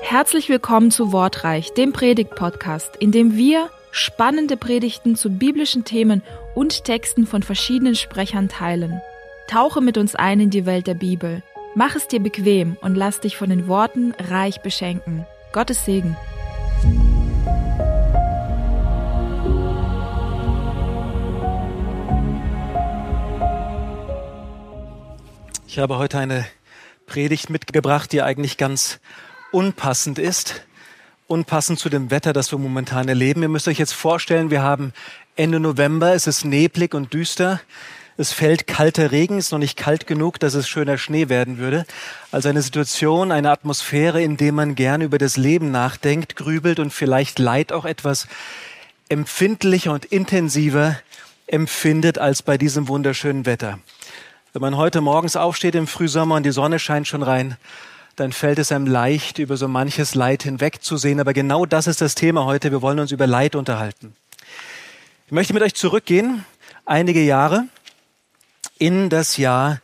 Herzlich willkommen zu Wortreich, dem Predigt-Podcast, in dem wir spannende Predigten zu biblischen Themen und Texten von verschiedenen Sprechern teilen. Tauche mit uns ein in die Welt der Bibel. Mach es dir bequem und lass dich von den Worten reich beschenken. Gottes Segen. Ich habe heute eine Predigt mitgebracht, die eigentlich ganz unpassend ist. Unpassend zu dem Wetter, das wir momentan erleben. Ihr müsst euch jetzt vorstellen, wir haben Ende November, es ist neblig und düster. Es fällt kalter Regen, ist noch nicht kalt genug, dass es schöner Schnee werden würde. Also eine Situation, eine Atmosphäre, in der man gerne über das Leben nachdenkt, grübelt und vielleicht Leid auch etwas empfindlicher und intensiver empfindet als bei diesem wunderschönen Wetter. Wenn man heute morgens aufsteht im Frühsommer und die Sonne scheint schon rein, dann fällt es einem leicht, über so manches Leid hinwegzusehen. Aber genau das ist das Thema heute. Wir wollen uns über Leid unterhalten. Ich möchte mit euch zurückgehen, einige Jahre, in das Jahr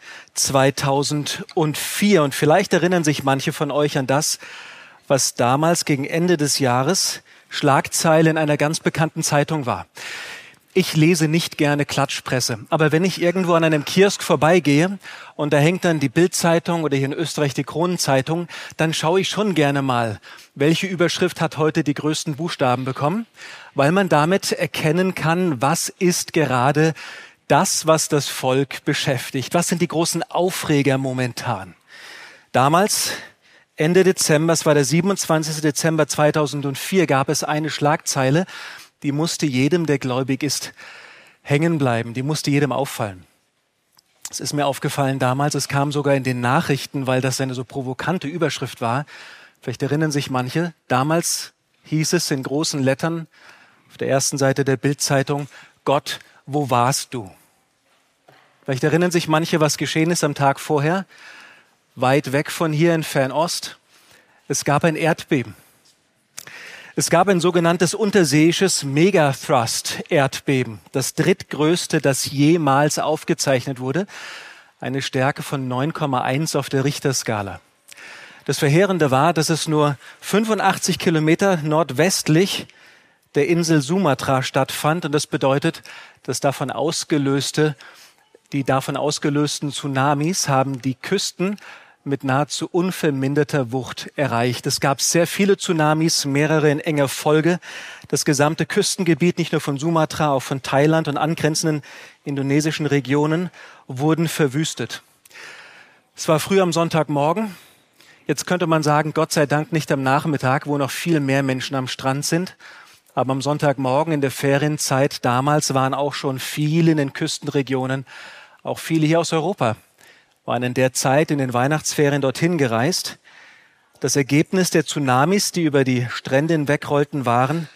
2004. Und vielleicht erinnern sich manche von euch an das, was damals gegen Ende des Jahres Schlagzeile in einer ganz bekannten Zeitung war. Ich lese nicht gerne Klatschpresse, aber wenn ich irgendwo an einem Kiosk vorbeigehe und da hängt dann die Bild-Zeitung oder hier in Österreich die Kronenzeitung, dann schaue ich schon gerne mal, welche Überschrift hat heute die größten Buchstaben bekommen, weil man damit erkennen kann, was ist gerade das, was das Volk beschäftigt. Was sind die großen Aufreger momentan? Damals, Ende Dezember, es war der 27. Dezember 2004, gab es eine Schlagzeile, die musste jedem, der gläubig ist, hängen bleiben. Die musste jedem auffallen. Es ist mir aufgefallen damals, es kam sogar in den Nachrichten, weil das eine so provokante Überschrift war. Vielleicht erinnern sich manche. Damals hieß es in großen Lettern auf der ersten Seite der Bild-Zeitung, Gott, wo warst du? Vielleicht erinnern sich manche, was geschehen ist am Tag vorher. Weit weg von hier in Fernost. Es gab ein Erdbeben. Es gab ein sogenanntes unterseeisches Megathrust-Erdbeben, das drittgrößte, das jemals aufgezeichnet wurde. Eine Stärke von 9,1 auf der Richterskala. Das Verheerende war, dass es nur 85 Kilometer nordwestlich der Insel Sumatra stattfand. Und das bedeutet, dass die davon ausgelösten Tsunamis haben die Küsten mit nahezu unverminderter Wucht erreicht. Es gab sehr viele Tsunamis, mehrere in enger Folge. Das gesamte Küstengebiet, nicht nur von Sumatra, auch von Thailand und angrenzenden indonesischen Regionen, wurden verwüstet. Es war früh am Sonntagmorgen. Jetzt könnte man sagen, Gott sei Dank nicht am Nachmittag, wo noch viel mehr Menschen am Strand sind. Aber am Sonntagmorgen in der Ferienzeit damals waren auch schon viele in den Küstenregionen, auch viele hier aus Europa, waren in der Zeit in den Weihnachtsferien dorthin gereist. Das Ergebnis der Tsunamis, die über die Strände hinwegrollten, waren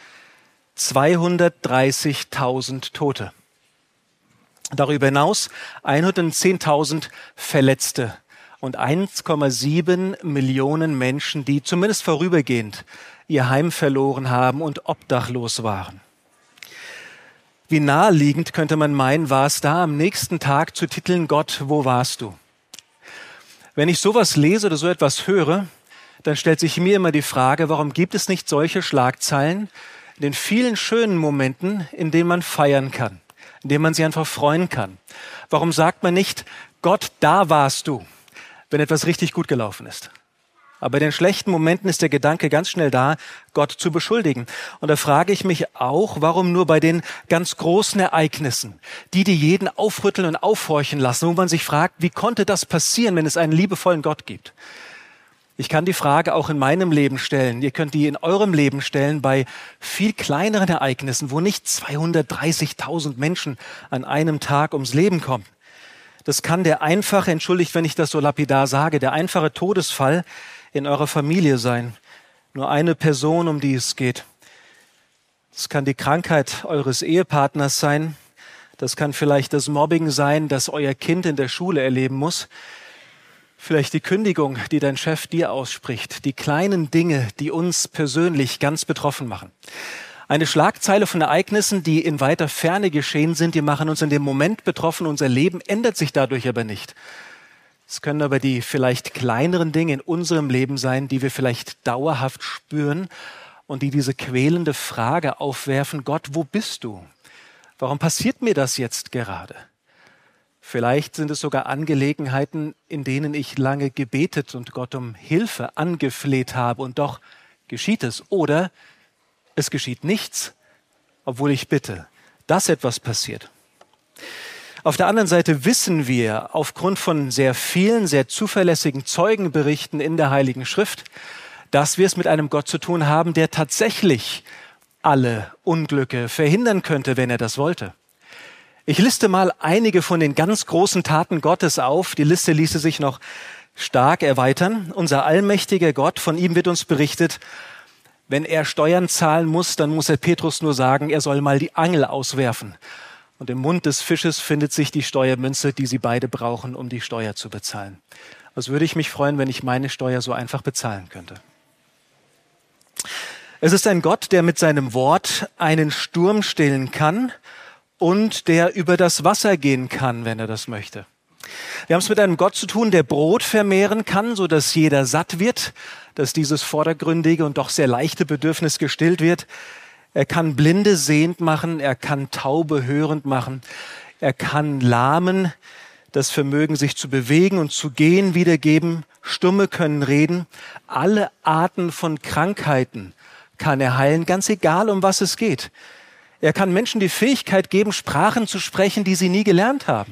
230.000 Tote. Darüber hinaus 110.000 Verletzte und 1,7 Millionen Menschen, die zumindest vorübergehend ihr Heim verloren haben und obdachlos waren. Wie naheliegend könnte man meinen, war es da am nächsten Tag zu titeln, Gott, wo warst du? Wenn ich sowas lese oder so etwas höre, dann stellt sich mir immer die Frage, warum gibt es nicht solche Schlagzeilen in den vielen schönen Momenten, in denen man feiern kann, in denen man sich einfach freuen kann? Warum sagt man nicht, Gott, da warst du, wenn etwas richtig gut gelaufen ist? Aber in den schlechten Momenten ist der Gedanke ganz schnell da, Gott zu beschuldigen. Und da frage ich mich auch, warum nur bei den ganz großen Ereignissen, die jeden aufrütteln und aufhorchen lassen, wo man sich fragt, wie konnte das passieren, wenn es einen liebevollen Gott gibt? Ich kann die Frage auch in meinem Leben stellen. Ihr könnt die in eurem Leben stellen bei viel kleineren Ereignissen, wo nicht 230.000 Menschen an einem Tag ums Leben kommen. Das kann der einfache, entschuldigt, wenn ich das so lapidar sage, der einfache Todesfall in eurer Familie sein. Nur eine Person, um die es geht. Das kann die Krankheit eures Ehepartners sein. Das kann vielleicht das Mobbing sein, das euer Kind in der Schule erleben muss. Vielleicht die Kündigung, die dein Chef dir ausspricht. Die kleinen Dinge, die uns persönlich ganz betroffen machen. Eine Schlagzeile von Ereignissen, die in weiter Ferne geschehen sind, die machen uns in dem Moment betroffen. Unser Leben ändert sich dadurch aber nicht. Es können aber die vielleicht kleineren Dinge in unserem Leben sein, die wir vielleicht dauerhaft spüren und die diese quälende Frage aufwerfen: Gott, wo bist du? Warum passiert mir das jetzt gerade? Vielleicht sind es sogar Angelegenheiten, in denen ich lange gebetet und Gott um Hilfe angefleht habe und doch geschieht es. Oder es geschieht nichts, obwohl ich bitte, dass etwas passiert. Auf der anderen Seite wissen wir aufgrund von sehr vielen, sehr zuverlässigen Zeugenberichten in der Heiligen Schrift, dass wir es mit einem Gott zu tun haben, der tatsächlich alle Unglücke verhindern könnte, wenn er das wollte. Ich liste mal einige von den ganz großen Taten Gottes auf. Die Liste ließe sich noch stark erweitern. Unser allmächtiger Gott, von ihm wird uns berichtet, wenn er Steuern zahlen muss, dann muss er Petrus nur sagen, er soll mal die Angel auswerfen. Und im Mund des Fisches findet sich die Steuermünze, die sie beide brauchen, um die Steuer zu bezahlen. Also würde ich mich freuen, wenn ich meine Steuer so einfach bezahlen könnte. Es ist ein Gott, der mit seinem Wort einen Sturm stillen kann und der über das Wasser gehen kann, wenn er das möchte. Wir haben es mit einem Gott zu tun, der Brot vermehren kann, sodass jeder satt wird, dass dieses vordergründige und doch sehr leichte Bedürfnis gestillt wird. Er kann Blinde sehend machen, er kann Taube hörend machen, er kann Lahmen das Vermögen, sich zu bewegen und zu gehen, wiedergeben. Stumme können reden. Alle Arten von Krankheiten kann er heilen, ganz egal, um was es geht. Er kann Menschen die Fähigkeit geben, Sprachen zu sprechen, die sie nie gelernt haben.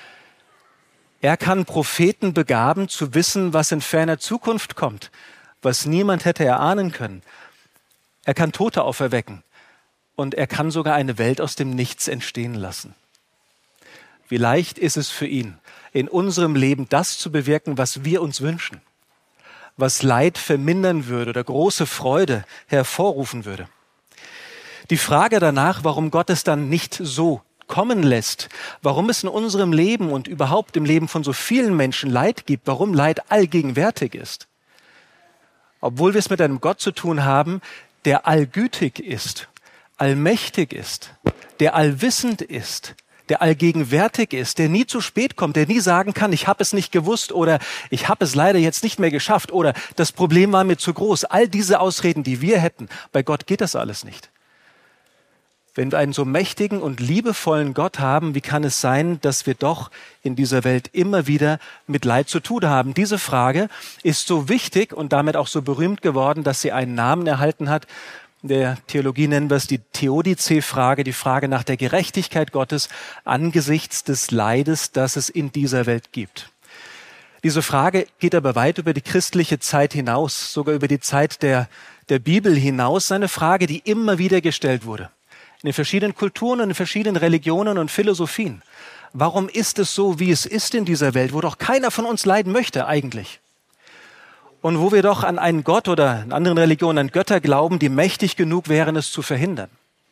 Er kann Propheten begaben, zu wissen, was in ferner Zukunft kommt, was niemand hätte erahnen können. Er kann Tote auferwecken und er kann sogar eine Welt aus dem Nichts entstehen lassen. Wie leicht ist es für ihn, in unserem Leben das zu bewirken, was wir uns wünschen, was Leid vermindern würde oder große Freude hervorrufen würde. Die Frage danach, warum Gott es dann nicht so kommen lässt, warum es in unserem Leben und überhaupt im Leben von so vielen Menschen Leid gibt, warum Leid allgegenwärtig ist, obwohl wir es mit einem Gott zu tun haben, der allgütig ist, allmächtig ist, der allwissend ist, der allgegenwärtig ist, der nie zu spät kommt, der nie sagen kann, ich habe es nicht gewusst oder ich habe es leider jetzt nicht mehr geschafft oder das Problem war mir zu groß. All diese Ausreden, die wir hätten, bei Gott geht das alles nicht. Wenn wir einen so mächtigen und liebevollen Gott haben, wie kann es sein, dass wir doch in dieser Welt immer wieder mit Leid zu tun haben? Diese Frage ist so wichtig und damit auch so berühmt geworden, dass sie einen Namen erhalten hat. In der Theologie nennen wir es die Theodizee-Frage, die Frage nach der Gerechtigkeit Gottes angesichts des Leides, das es in dieser Welt gibt. Diese Frage geht aber weit über die christliche Zeit hinaus, sogar über die Zeit der Bibel hinaus. Eine Frage, die immer wieder gestellt wurde. In den verschiedenen Kulturen und in verschiedenen Religionen und Philosophien. Warum ist es so, wie es ist in dieser Welt, wo doch keiner von uns leiden möchte eigentlich? Und wo wir doch an einen Gott oder in anderen Religionen an Götter glauben, die mächtig genug wären, es zu verhindern.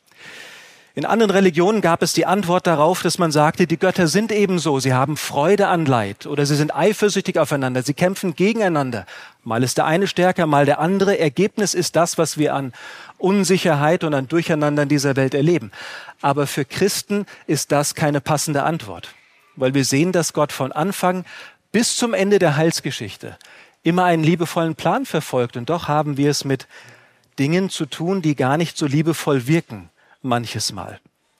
In anderen Religionen gab es die Antwort darauf, dass man sagte, die Götter sind ebenso, sie haben Freude an Leid oder sie sind eifersüchtig aufeinander, sie kämpfen gegeneinander. Mal ist der eine stärker, mal der andere. Ergebnis ist das, was wir an Unsicherheit und an Durcheinander in dieser Welt erleben. Aber für Christen ist das keine passende Antwort, weil wir sehen, dass Gott von Anfang bis zum Ende der Heilsgeschichte immer einen liebevollen Plan verfolgt. Und doch haben wir es mit Dingen zu tun, die gar nicht so liebevoll wirken, manches Mal.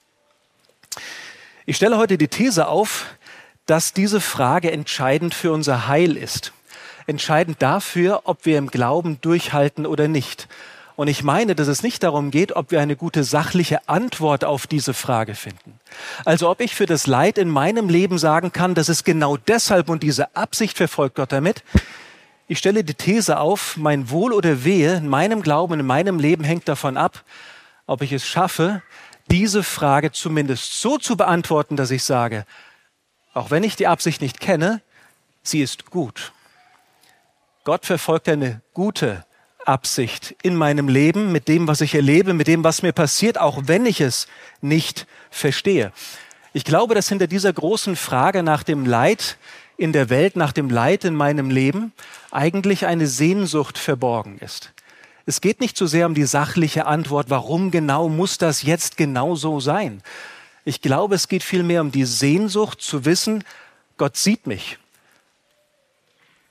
Ich stelle heute die These auf, dass diese Frage entscheidend für unser Heil ist. Entscheidend dafür, ob wir im Glauben durchhalten oder nicht. Und ich meine, dass es nicht darum geht, ob wir eine gute sachliche Antwort auf diese Frage finden. Also ob ich für das Leid in meinem Leben sagen kann, dass es genau deshalb und diese Absicht verfolgt Gott damit. Ich stelle die These auf, mein Wohl oder Wehe in meinem Glauben, in meinem Leben hängt davon ab, ob ich es schaffe, diese Frage zumindest so zu beantworten, dass ich sage, auch wenn ich die Absicht nicht kenne, sie ist gut. Gott verfolgt eine gute Absicht in meinem Leben, mit dem, was ich erlebe, mit dem, was mir passiert, auch wenn ich es nicht verstehe. Ich glaube, dass hinter dieser großen Frage nach dem Leid in der Welt, nach dem Leid in meinem Leben, eigentlich eine Sehnsucht verborgen ist. Es geht nicht so sehr um die sachliche Antwort, warum genau muss das jetzt genau so sein. Ich glaube, es geht vielmehr um die Sehnsucht zu wissen, Gott sieht mich.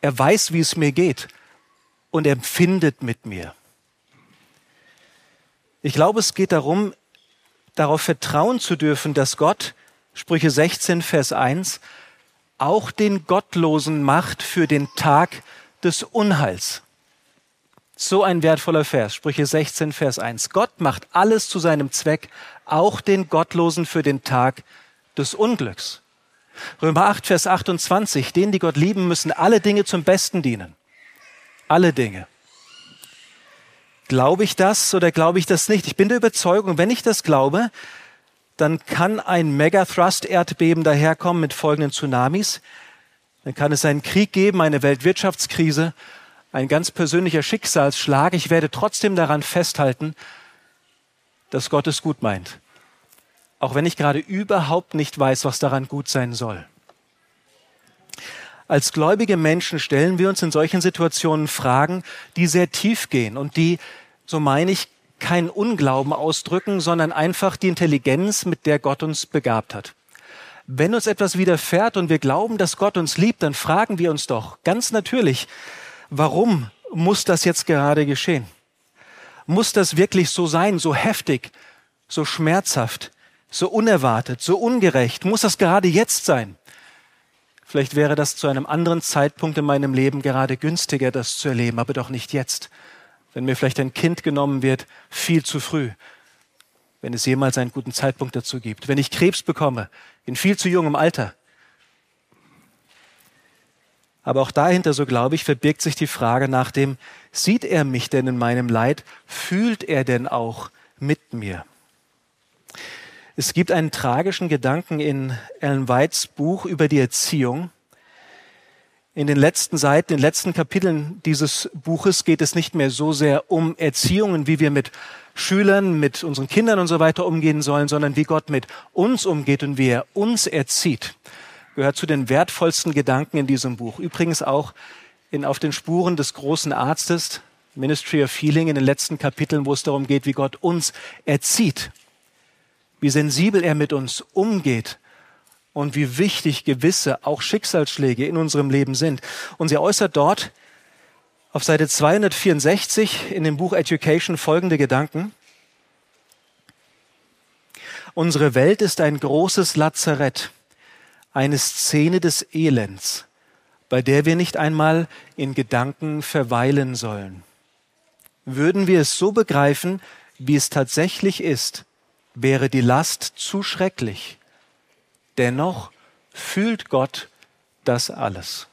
Er weiß, wie es mir geht und er empfindet mit mir. Ich glaube, es geht darum, darauf vertrauen zu dürfen, dass Gott, Sprüche 16, Vers 1, auch den Gottlosen macht für den Tag des Unheils. So ein wertvoller Vers, Sprüche 16, Vers 1. Gott macht alles zu seinem Zweck, auch den Gottlosen für den Tag des Unglücks. Römer 8, Vers 28, denen, die Gott lieben, müssen alle Dinge zum Besten dienen. Alle Dinge. Glaube ich das oder glaube ich das nicht? Ich bin der Überzeugung, wenn ich das glaube, dann kann ein Megathrust-Erdbeben daherkommen mit folgenden Tsunamis. Dann kann es einen Krieg geben, eine Weltwirtschaftskrise, ein ganz persönlicher Schicksalsschlag. Ich werde trotzdem daran festhalten, dass Gott es gut meint. Auch wenn ich gerade überhaupt nicht weiß, was daran gut sein soll. Als gläubige Menschen stellen wir uns in solchen Situationen Fragen, die sehr tief gehen und die, so meine ich, keinen Unglauben ausdrücken, sondern einfach die Intelligenz, mit der Gott uns begabt hat. Wenn uns etwas widerfährt und wir glauben, dass Gott uns liebt, dann fragen wir uns doch ganz natürlich, warum muss das jetzt gerade geschehen? Muss das wirklich so sein, so heftig, so schmerzhaft, so unerwartet, so ungerecht? Muss das gerade jetzt sein? Vielleicht wäre das zu einem anderen Zeitpunkt in meinem Leben gerade günstiger, das zu erleben, aber doch nicht jetzt. Wenn mir vielleicht ein Kind genommen wird, viel zu früh, wenn es jemals einen guten Zeitpunkt dazu gibt. Wenn ich Krebs bekomme, in viel zu jungem Alter. Aber auch dahinter, so glaube ich, verbirgt sich die Frage nach dem, sieht er mich denn in meinem Leid? Fühlt er denn auch mit mir? Es gibt einen tragischen Gedanken in Ellen Whites Buch über die Erziehung. In den letzten Seiten, in den letzten Kapiteln dieses Buches geht es nicht mehr so sehr um Erziehungen, wie wir mit Schülern, mit unseren Kindern und so weiter umgehen sollen, sondern wie Gott mit uns umgeht und wie er uns erzieht. Gehört zu den wertvollsten Gedanken in diesem Buch. Übrigens auch auf den Spuren des großen Arztes, Ministry of Healing, in den letzten Kapiteln, wo es darum geht, wie Gott uns erzieht. Wie sensibel er mit uns umgeht und wie wichtig gewisse, auch Schicksalsschläge in unserem Leben sind. Und sie äußert dort auf Seite 264 in dem Buch Education folgende Gedanken. Unsere Welt ist ein großes Lazarett, eine Szene des Elends, bei der wir nicht einmal in Gedanken verweilen sollen. Würden wir es so begreifen, wie es tatsächlich ist, wäre die Last zu schrecklich. Dennoch fühlt Gott das alles.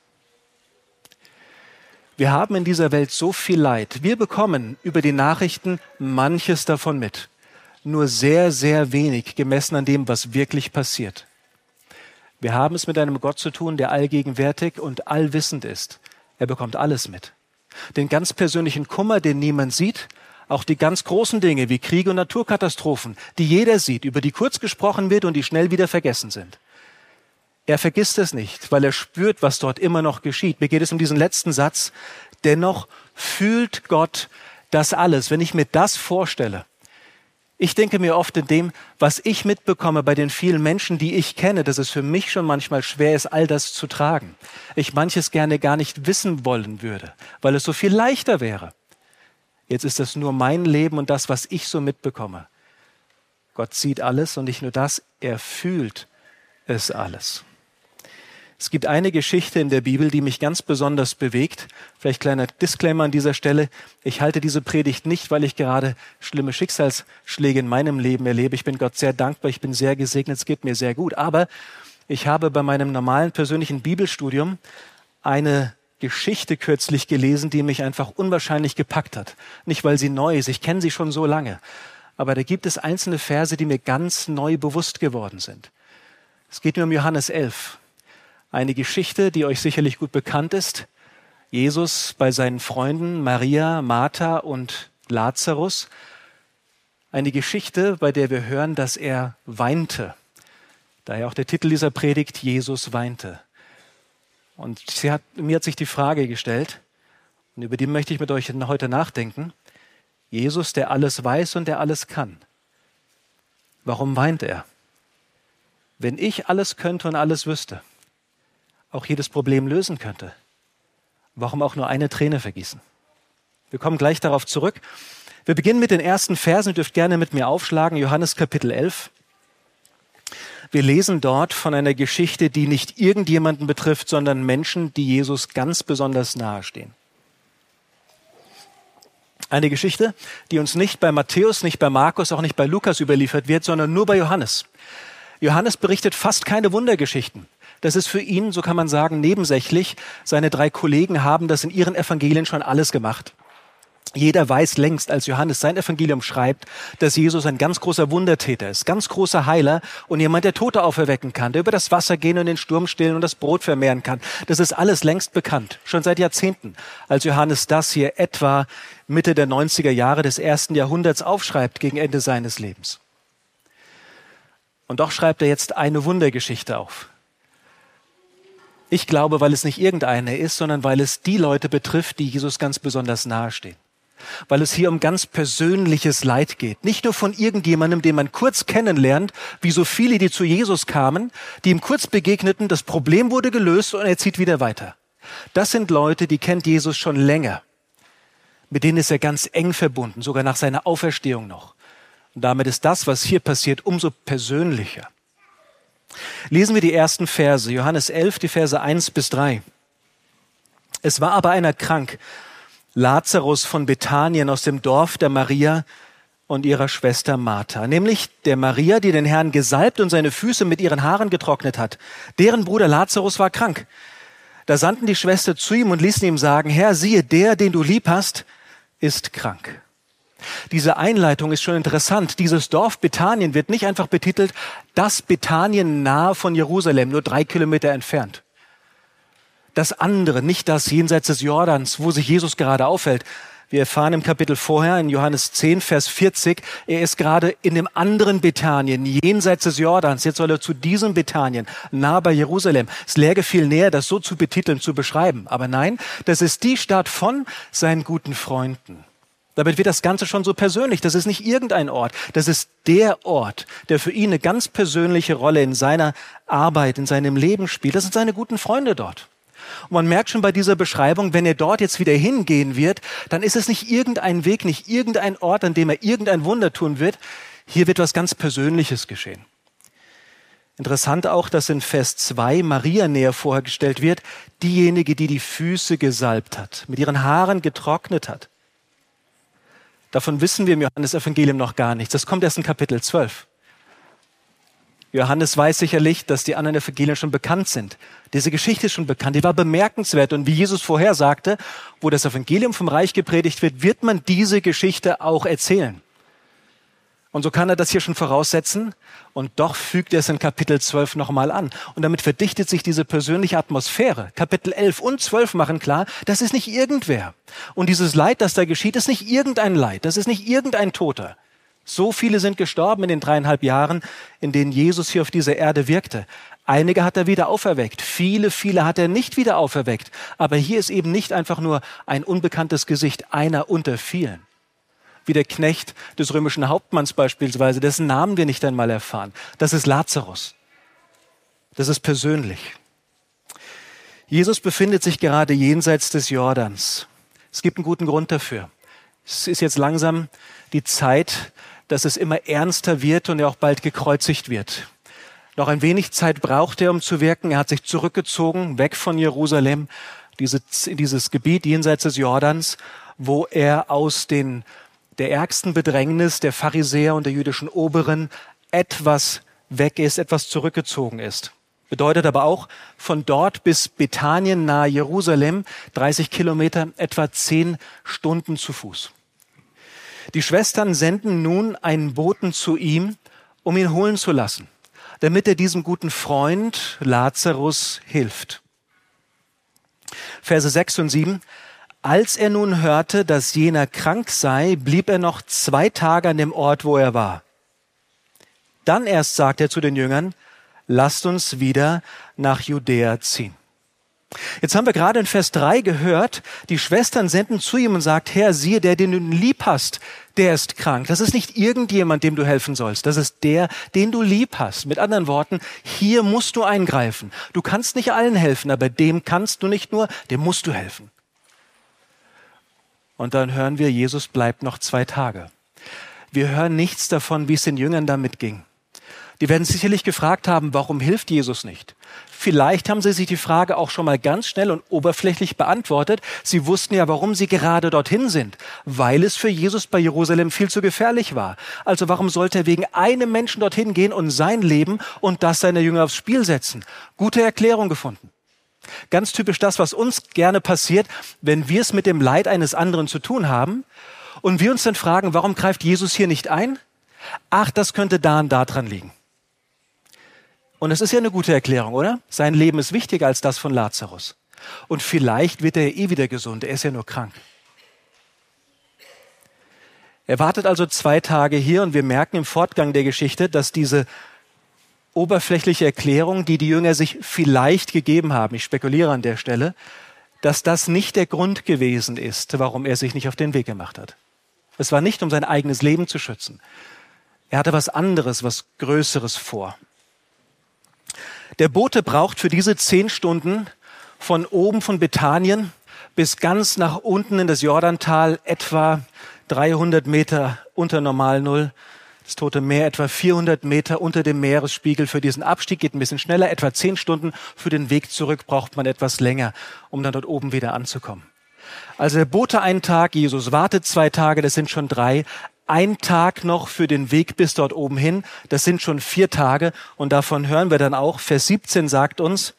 Wir haben in dieser Welt so viel Leid. Wir bekommen über die Nachrichten manches davon mit. Nur sehr, sehr wenig gemessen an dem, was wirklich passiert. Wir haben es mit einem Gott zu tun, der allgegenwärtig und allwissend ist. Er bekommt alles mit. Den ganz persönlichen Kummer, den niemand sieht, auch die ganz großen Dinge wie Kriege und Naturkatastrophen, die jeder sieht, über die kurz gesprochen wird und die schnell wieder vergessen sind. Er vergisst es nicht, weil er spürt, was dort immer noch geschieht. Mir geht es um diesen letzten Satz. Dennoch fühlt Gott das alles. Wenn ich mir das vorstelle, ich denke mir oft in dem, was ich mitbekomme bei den vielen Menschen, die ich kenne, dass es für mich schon manchmal schwer ist, all das zu tragen. Ich manches gerne gar nicht wissen wollen würde, weil es so viel leichter wäre. Jetzt ist das nur mein Leben und das, was ich so mitbekomme. Gott sieht alles und nicht nur das, er fühlt es alles. Es gibt eine Geschichte in der Bibel, die mich ganz besonders bewegt. Vielleicht kleiner Disclaimer an dieser Stelle. Ich halte diese Predigt nicht, weil ich gerade schlimme Schicksalsschläge in meinem Leben erlebe. Ich bin Gott sehr dankbar, ich bin sehr gesegnet, es geht mir sehr gut. Aber ich habe bei meinem normalen persönlichen Bibelstudium eine Geschichte kürzlich gelesen, die mich einfach unwahrscheinlich gepackt hat. Nicht, weil sie neu ist, ich kenne sie schon so lange. Aber da gibt es einzelne Verse, die mir ganz neu bewusst geworden sind. Es geht mir um Johannes 11. Eine Geschichte, die euch sicherlich gut bekannt ist. Jesus bei seinen Freunden Maria, Martha und Lazarus. Eine Geschichte, bei der wir hören, dass er weinte. Daher auch der Titel dieser Predigt, Jesus weinte. Und mir hat sich die Frage gestellt, und über die möchte ich mit euch heute nachdenken. Jesus, der alles weiß und der alles kann. Warum weint er? Wenn ich alles könnte und alles wüsste, auch jedes Problem lösen könnte, Warum auch nur eine Träne vergießen? Wir kommen gleich darauf zurück. Wir beginnen mit den ersten Versen. Ihr dürft gerne mit mir aufschlagen. Johannes Kapitel 11. Wir lesen dort von einer Geschichte, die nicht irgendjemanden betrifft, sondern Menschen, die Jesus ganz besonders nahestehen. Eine Geschichte, die uns nicht bei Matthäus, nicht bei Markus, auch nicht bei Lukas überliefert wird, sondern nur bei Johannes. Johannes berichtet fast keine Wundergeschichten. Das ist für ihn, so kann man sagen, nebensächlich. Seine 3 Kollegen haben das in ihren Evangelien schon alles gemacht. Jeder weiß längst, als Johannes sein Evangelium schreibt, dass Jesus ein ganz großer Wundertäter ist, ganz großer Heiler und jemand, der Tote auferwecken kann, der über das Wasser gehen und den Sturm stillen und das Brot vermehren kann. Das ist alles längst bekannt, schon seit Jahrzehnten. Als Johannes das hier etwa Mitte der 90er Jahre des 1. Jahrhunderts aufschreibt, gegen Ende seines Lebens. Und doch schreibt er jetzt eine Wundergeschichte auf. Ich glaube, weil es nicht irgendeine ist, sondern weil es die Leute betrifft, die Jesus ganz besonders nahestehen. Weil es hier um ganz persönliches Leid geht. Nicht nur von irgendjemandem, den man kurz kennenlernt, wie so viele, die zu Jesus kamen, die ihm kurz begegneten, das Problem wurde gelöst und er zieht wieder weiter. Das sind Leute, die kennt Jesus schon länger. Mit denen ist er ganz eng verbunden, sogar nach seiner Auferstehung noch. Und damit ist das, was hier passiert, umso persönlicher. Lesen wir die ersten Verse, Johannes 11, die Verse 1 bis 3. Es war aber einer krank, Lazarus von Bethanien aus dem Dorf der Maria und ihrer Schwester Martha, nämlich der Maria, die den Herrn gesalbt und seine Füße mit ihren Haaren getrocknet hat. Deren Bruder Lazarus war krank. Da sandten die Schwester zu ihm und ließen ihm sagen, Herr, siehe, der, den du lieb hast, ist krank. Diese Einleitung ist schon interessant. Dieses Dorf Bethanien wird nicht einfach betitelt, das Bethanien nahe von Jerusalem, nur 3 Kilometer entfernt. Das andere, nicht das jenseits des Jordans, wo sich Jesus gerade aufhält. Wir erfahren im Kapitel vorher, in Johannes 10, Vers 40, er ist gerade in dem anderen Bethanien, jenseits des Jordans. Jetzt soll er zu diesem Bethanien, nahe bei Jerusalem. Es läge viel näher, das so zu betiteln, zu beschreiben. Aber nein, das ist die Stadt von seinen guten Freunden. Damit wird das Ganze schon so persönlich. Das ist nicht irgendein Ort. Das ist der Ort, der für ihn eine ganz persönliche Rolle in seiner Arbeit, in seinem Leben spielt. Das sind seine guten Freunde dort. Und man merkt schon bei dieser Beschreibung, wenn er dort jetzt wieder hingehen wird, dann ist es nicht irgendein Weg, nicht irgendein Ort, an dem er irgendein Wunder tun wird. Hier wird was ganz Persönliches geschehen. Interessant auch, dass in Vers 2 Maria näher vorgestellt wird, diejenige, die die Füße gesalbt hat, mit ihren Haaren getrocknet hat. Davon wissen wir im Johannesevangelium noch gar nichts. Das kommt erst in Kapitel 12. Johannes weiß sicherlich, dass die anderen Evangelien schon bekannt sind. Diese Geschichte ist schon bekannt, die war bemerkenswert. Und wie Jesus vorher sagte, wo das Evangelium vom Reich gepredigt wird, wird man diese Geschichte auch erzählen. Und so kann er das hier schon voraussetzen. Und doch fügt er es in Kapitel 12 nochmal an. Und damit verdichtet sich diese persönliche Atmosphäre. Kapitel 11 und 12 machen klar, das ist nicht irgendwer. Und dieses Leid, das da geschieht, ist nicht irgendein Leid. Das ist nicht irgendein Toter. So viele sind gestorben in den 3,5 Jahren, in denen Jesus hier auf dieser Erde wirkte. Einige hat er wieder auferweckt. Viele hat er nicht wieder auferweckt. Aber hier ist eben nicht einfach nur ein unbekanntes Gesicht, einer unter vielen. Wie der Knecht des römischen Hauptmanns beispielsweise, dessen Namen wir nicht einmal erfahren. Das ist Lazarus. Das ist persönlich. Jesus befindet sich gerade jenseits des Jordans. Es gibt einen guten Grund dafür. Es ist jetzt langsam die Zeit, dass es immer ernster wird und er auch bald gekreuzigt wird. Noch ein wenig Zeit braucht er, um zu wirken. Er hat sich zurückgezogen, weg von Jerusalem, dieses Gebiet jenseits des Jordans, wo er aus der ärgsten Bedrängnis der Pharisäer und der jüdischen Oberen etwas weg ist, etwas zurückgezogen ist. Bedeutet aber auch, von dort bis Bethanien nahe Jerusalem, 30 Kilometer, etwa 10 Stunden zu Fuß. Die Schwestern senden nun einen Boten zu ihm, um ihn holen zu lassen, damit er diesem guten Freund Lazarus hilft. Verse 6 und 7. Als er nun hörte, dass jener krank sei, blieb er noch 2 Tage an dem Ort, wo er war. Dann erst sagt er zu den Jüngern, lasst uns wieder nach Judäa ziehen. Jetzt haben wir gerade in Vers 3 gehört, die Schwestern senden zu ihm und sagt, Herr, siehe, der, den du lieb hast, der ist krank. Das ist nicht irgendjemand, dem du helfen sollst. Das ist der, den du lieb hast. Mit anderen Worten, hier musst du eingreifen. Du kannst nicht allen helfen, aber dem kannst du nicht nur, dem musst du helfen. Und dann hören wir, Jesus bleibt noch 2 Tage. Wir hören nichts davon, wie es den Jüngern damit ging. Die werden sicherlich gefragt haben, warum hilft Jesus nicht? Vielleicht haben sie sich die Frage auch schon mal ganz schnell und oberflächlich beantwortet. Sie wussten ja, warum sie gerade dorthin sind. Weil es für Jesus bei Jerusalem viel zu gefährlich war. Also warum sollte er wegen einem Menschen dorthin gehen und sein Leben und das seiner Jünger aufs Spiel setzen? Gute Erklärung gefunden. Ganz typisch das, was uns gerne passiert, wenn wir es mit dem Leid eines anderen zu tun haben und wir uns dann fragen, warum greift Jesus hier nicht ein? Ach, das könnte da und da dran liegen. Und es ist ja eine gute Erklärung, oder? Sein Leben ist wichtiger als das von Lazarus. Und vielleicht wird er wieder gesund, er ist ja nur krank. Er wartet also 2 Tage hier und wir merken im Fortgang der Geschichte, dass diese oberflächliche Erklärung, die die Jünger sich vielleicht gegeben haben, ich spekuliere an der Stelle, dass das nicht der Grund gewesen ist, warum er sich nicht auf den Weg gemacht hat. Es war nicht, um sein eigenes Leben zu schützen. Er hatte was anderes, was Größeres vor. Der Bote braucht für diese 10 Stunden von oben von Bethanien bis ganz nach unten in das Jordantal etwa 300 Meter unter Normalnull. Das Tote Meer etwa 400 Meter unter dem Meeresspiegel. Für diesen Abstieg geht ein bisschen schneller, etwa 10 Stunden. Für den Weg zurück braucht man etwas länger, um dann dort oben wieder anzukommen. Also der Bote 1 Tag, Jesus wartet 2 Tage, das sind schon 3. 1 Tag noch für den Weg bis dort oben hin, das sind schon 4 Tage. Und davon hören wir dann auch, Vers 17 sagt uns,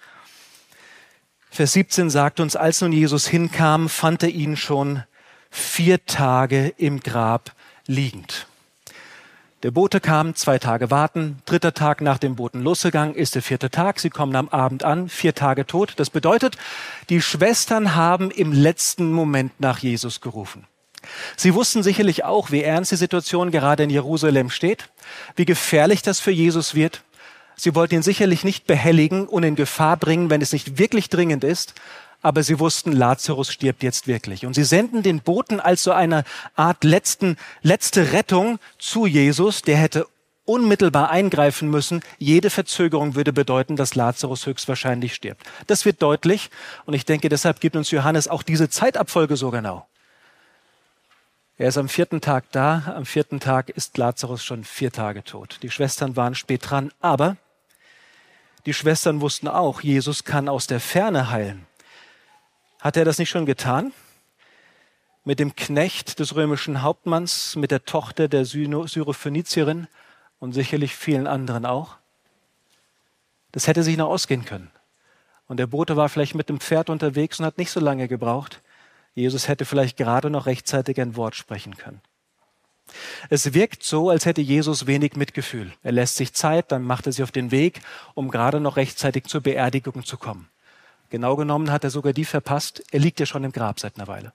als nun Jesus hinkam, fand er ihn schon 4 Tage im Grab liegend. Der Bote kam, 2 Tage warten, 3. Tag nach dem Boten losgegangen, ist der 4. Tag, sie kommen am Abend an, 4 Tage tot. Das bedeutet, die Schwestern haben im letzten Moment nach Jesus gerufen. Sie wussten sicherlich auch, wie ernst die Situation gerade in Jerusalem steht, wie gefährlich das für Jesus wird. Sie wollten ihn sicherlich nicht behelligen und in Gefahr bringen, wenn es nicht wirklich dringend ist. Aber sie wussten, Lazarus stirbt jetzt wirklich. Und sie senden den Boten als so eine Art letzte Rettung zu Jesus. Der hätte unmittelbar eingreifen müssen. Jede Verzögerung würde bedeuten, dass Lazarus höchstwahrscheinlich stirbt. Das wird deutlich. Und ich denke, deshalb gibt uns Johannes auch diese Zeitabfolge so genau. Er ist am 4. Tag da. Am 4. Tag ist Lazarus schon 4 Tage tot. Die Schwestern waren spät dran. Aber die Schwestern wussten auch, Jesus kann aus der Ferne heilen. Hat er das nicht schon getan? Mit dem Knecht des römischen Hauptmanns, mit der Tochter der Syrophönizierin und sicherlich vielen anderen auch. Das hätte sich noch ausgehen können. Und der Bote war vielleicht mit dem Pferd unterwegs und hat nicht so lange gebraucht. Jesus hätte vielleicht gerade noch rechtzeitig ein Wort sprechen können. Es wirkt so, als hätte Jesus wenig Mitgefühl. Er lässt sich Zeit, dann macht er sich auf den Weg, um gerade noch rechtzeitig zur Beerdigung zu kommen. Genau genommen hat er sogar die verpasst. Er liegt ja schon im Grab seit einer Weile.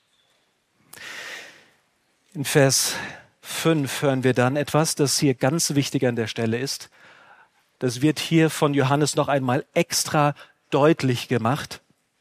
In Vers 5 hören wir dann etwas, das hier ganz wichtig an der Stelle ist. Das wird hier von Johannes noch einmal extra deutlich gemacht.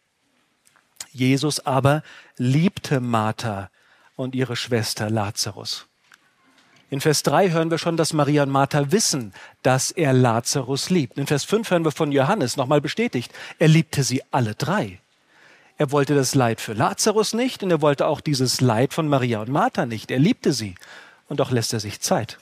Jesus aber liebte Martha und ihre Schwester Lazarus. In Vers 3 hören wir schon, dass Maria und Martha wissen, dass er Lazarus liebt. In Vers 5 hören wir von Johannes nochmal bestätigt, er liebte sie alle 3. Er wollte das Leid für Lazarus nicht und er wollte auch dieses Leid von Maria und Martha nicht. Er liebte sie und doch lässt er sich Zeit.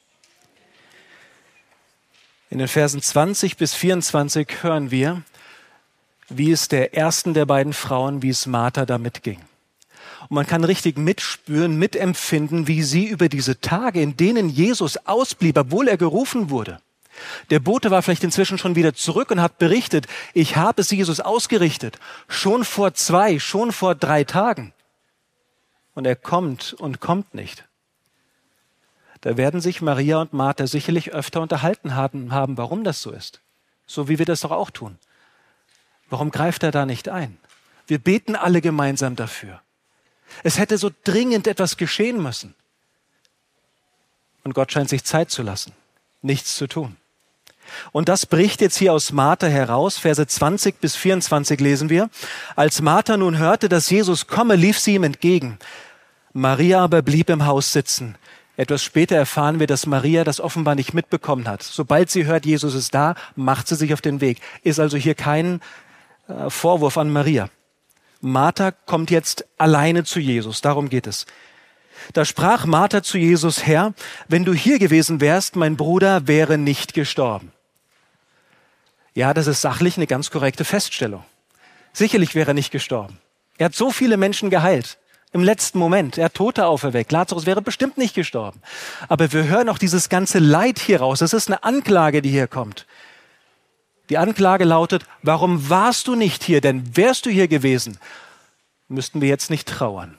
In den Versen 20 bis 24 hören wir, wie es der ersten der beiden Frauen, wie es Martha damit ging. Und man kann richtig mitspüren, mitempfinden, wie sie über diese Tage, in denen Jesus ausblieb, obwohl er gerufen wurde. Der Bote war vielleicht inzwischen schon wieder zurück und hat berichtet, ich habe es Jesus ausgerichtet, schon vor 2, schon vor 3 Tagen. Und er kommt und kommt nicht. Da werden sich Maria und Martha sicherlich öfter unterhalten haben, warum das so ist. So wie wir das doch auch tun. Warum greift er da nicht ein? Wir beten alle gemeinsam dafür. Es hätte so dringend etwas geschehen müssen. Und Gott scheint sich Zeit zu lassen, nichts zu tun. Und das bricht jetzt hier aus Martha heraus. Verse 20 bis 24 lesen wir. Als Martha nun hörte, dass Jesus komme, lief sie ihm entgegen. Maria aber blieb im Haus sitzen. Etwas später erfahren wir, dass Maria das offenbar nicht mitbekommen hat. Sobald sie hört, Jesus ist da, macht sie sich auf den Weg. Ist also hier kein Vorwurf an Maria. Martha kommt jetzt alleine zu Jesus, darum geht es. Da sprach Martha zu Jesus: Herr, wenn du hier gewesen wärst, mein Bruder wäre nicht gestorben. Ja, das ist sachlich eine ganz korrekte Feststellung. Sicherlich wäre er nicht gestorben. Er hat so viele Menschen geheilt. Im letzten Moment. Er hat Tote auferweckt. Lazarus wäre bestimmt nicht gestorben. Aber wir hören auch dieses ganze Leid hier raus. Es ist eine Anklage, die hier kommt. Die Anklage lautet: Warum warst du nicht hier? Denn wärst du hier gewesen, müssten wir jetzt nicht trauern.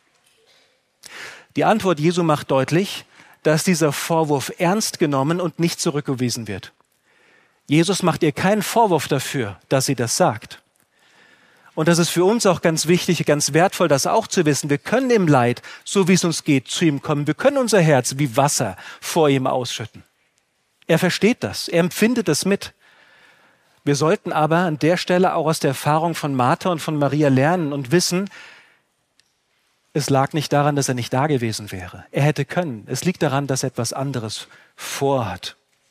Die Antwort Jesu macht deutlich, dass dieser Vorwurf ernst genommen und nicht zurückgewiesen wird. Jesus macht ihr keinen Vorwurf dafür, dass sie das sagt. Und das ist für uns auch ganz wichtig, ganz wertvoll, das auch zu wissen. Wir können im Leid, so wie es uns geht, zu ihm kommen. Wir können unser Herz wie Wasser vor ihm ausschütten. Er versteht das, er empfindet das mit. Wir sollten aber an der Stelle auch aus der Erfahrung von Martha und von Maria lernen und wissen, es lag nicht daran, dass er nicht da gewesen wäre. Er hätte können. Es liegt daran, dass er etwas anderes vorhat.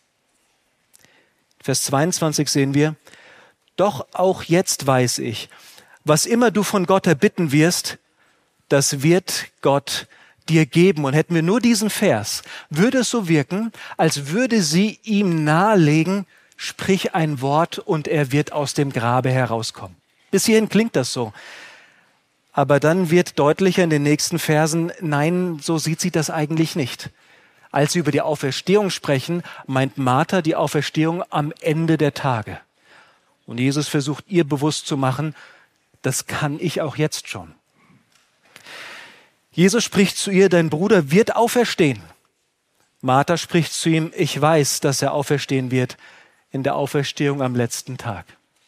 Vers 22 sehen wir: Doch auch jetzt weiß ich, was immer du von Gott erbitten wirst, das wird Gott dir geben. Und hätten wir nur diesen Vers, würde es so wirken, als würde sie ihm nahelegen: Sprich ein Wort und er wird aus dem Grabe herauskommen. Bis hierhin klingt das so. Aber dann wird deutlicher in den nächsten Versen: Nein, so sieht sie das eigentlich nicht. Als sie über die Auferstehung sprechen, meint Martha die Auferstehung am Ende der Tage. Und Jesus versucht ihr bewusst zu machen, das kann ich auch jetzt schon. Jesus spricht zu ihr: Dein Bruder wird auferstehen. Martha spricht zu ihm: Ich weiß, dass er auferstehen wird in der Auferstehung am letzten Tag.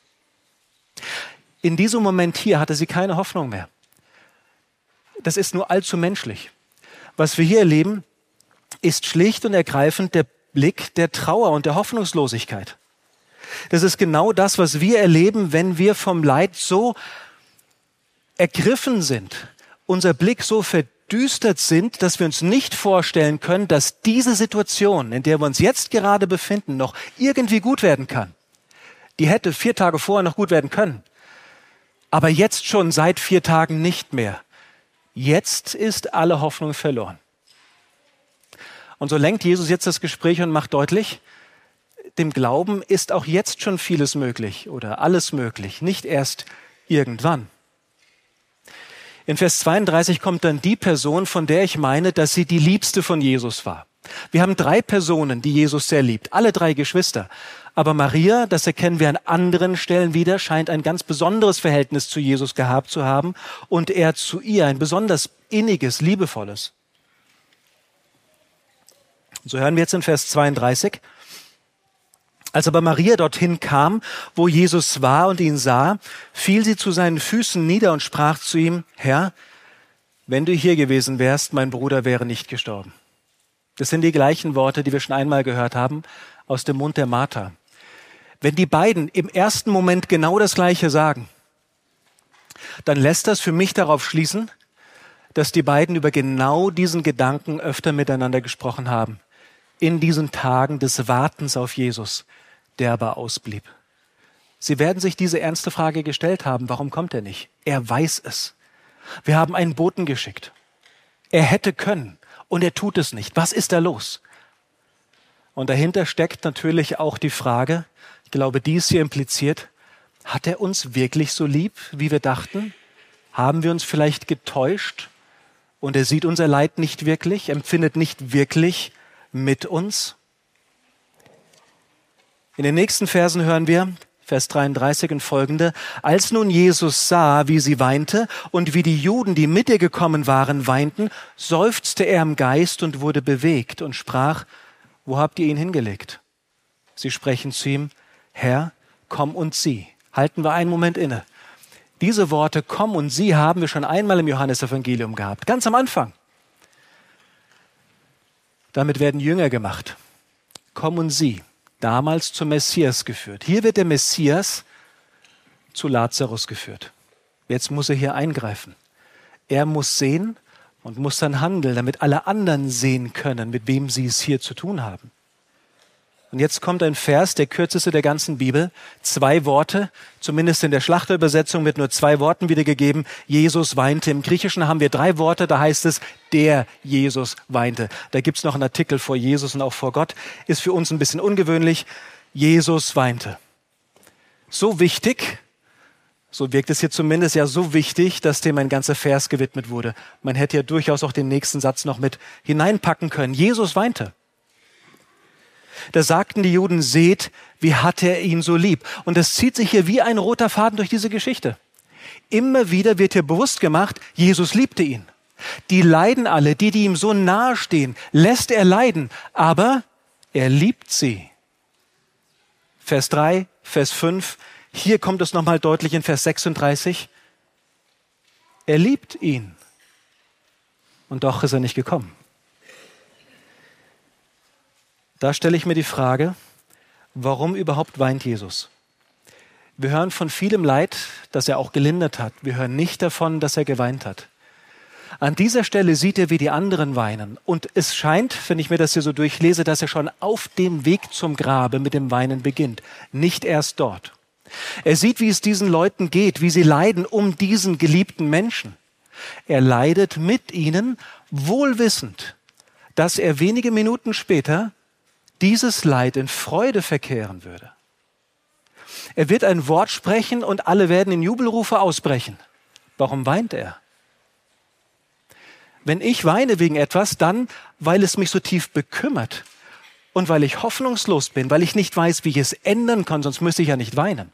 In diesem Moment hier hatte sie keine Hoffnung mehr. Das ist nur allzu menschlich. Was wir hier erleben, ist schlicht und ergreifend der Blick der Trauer und der Hoffnungslosigkeit. Das ist genau das, was wir erleben, wenn wir vom Leid so ergriffen sind, unser Blick so verdüstert sind, dass wir uns nicht vorstellen können, dass diese Situation, in der wir uns jetzt gerade befinden, noch irgendwie gut werden kann. Die hätte 4 Tage vorher noch gut werden können, aber jetzt schon seit 4 Tagen nicht mehr. Jetzt ist alle Hoffnung verloren. Und so lenkt Jesus jetzt das Gespräch und macht deutlich, dem Glauben ist auch jetzt schon vieles möglich oder alles möglich, nicht erst irgendwann. In Vers 32 kommt dann die Person, von der ich meine, dass sie die Liebste von Jesus war. Wir haben 3 Personen, die Jesus sehr liebt, alle 3 Geschwister. Aber Maria, das erkennen wir an anderen Stellen wieder, scheint ein ganz besonderes Verhältnis zu Jesus gehabt zu haben und er zu ihr ein besonders inniges, liebevolles. So hören wir jetzt in Vers 32. Als aber Maria dorthin kam, wo Jesus war und ihn sah, fiel sie zu seinen Füßen nieder und sprach zu ihm: Herr, wenn du hier gewesen wärst, mein Bruder wäre nicht gestorben. Das sind die gleichen Worte, die wir schon einmal gehört haben, aus dem Mund der Martha. Wenn die beiden im ersten Moment genau das Gleiche sagen, dann lässt das für mich darauf schließen, dass die beiden über genau diesen Gedanken öfter miteinander gesprochen haben. In diesen Tagen des Wartens auf Jesus, der aber ausblieb. Sie werden sich diese ernste Frage gestellt haben: Warum kommt er nicht? Er weiß es. Wir haben einen Boten geschickt. Er hätte können und er tut es nicht. Was ist da los? Und dahinter steckt natürlich auch die Frage, ich glaube, die ist hier impliziert: Hat er uns wirklich so lieb, wie wir dachten? Haben wir uns vielleicht getäuscht und er sieht unser Leid nicht wirklich, empfindet nicht wirklich mit uns? In den nächsten Versen hören wir, Vers 33 und folgende: Als nun Jesus sah, wie sie weinte und wie die Juden, die mit ihr gekommen waren, weinten, seufzte er im Geist und wurde bewegt und sprach: Wo habt ihr ihn hingelegt? Sie sprechen zu ihm: Herr, komm und sieh. Halten wir einen Moment inne. Diese Worte komm und sieh haben wir schon einmal im Johannesevangelium gehabt, ganz am Anfang. Damit werden Jünger gemacht. Komm und sieh. Damals zum Messias geführt. Hier wird der Messias zu Lazarus geführt. Jetzt muss er hier eingreifen. Er muss sehen und muss dann handeln, damit alle anderen sehen können, mit wem sie es hier zu tun haben. Und jetzt kommt ein Vers, der kürzeste der ganzen Bibel. 2 Worte, zumindest in der Schlachterübersetzung mit nur 2 Worten wiedergegeben. Jesus weinte. Im Griechischen haben wir 3 Worte, da heißt es, der Jesus weinte. Da gibt's noch einen Artikel vor Jesus und auch vor Gott. Ist für uns ein bisschen ungewöhnlich. Jesus weinte. So wichtig, so wirkt es hier zumindest, ja so wichtig, dass dem ein ganzer Vers gewidmet wurde. Man hätte ja durchaus auch den nächsten Satz noch mit hineinpacken können. Jesus weinte. Da sagten die Juden, seht, wie hat er ihn so lieb. Und das zieht sich hier wie ein roter Faden durch diese Geschichte. Immer wieder wird hier bewusst gemacht, Jesus liebte ihn. Die leiden alle, die ihm so nahe stehen, lässt er leiden, aber er liebt sie. Vers 3, Vers 5, hier kommt es nochmal deutlich in Vers 36. Er liebt ihn. Und doch ist er nicht gekommen. Da stelle ich mir die Frage, warum überhaupt weint Jesus? Wir hören von vielem Leid, das er auch gelindert hat. Wir hören nicht davon, dass er geweint hat. An dieser Stelle sieht er, wie die anderen weinen. Und es scheint, wenn ich mir das hier so durchlese, dass er schon auf dem Weg zum Grabe mit dem Weinen beginnt. Nicht erst dort. Er sieht, wie es diesen Leuten geht, wie sie leiden um diesen geliebten Menschen. Er leidet mit ihnen, wohlwissend, dass er wenige Minuten später dieses Leid in Freude verkehren würde. Er wird ein Wort sprechen und alle werden in Jubelrufe ausbrechen. Warum weint er? Wenn ich weine wegen etwas, dann, weil es mich so tief bekümmert und weil ich hoffnungslos bin, weil ich nicht weiß, wie ich es ändern kann, sonst müsste ich ja nicht weinen.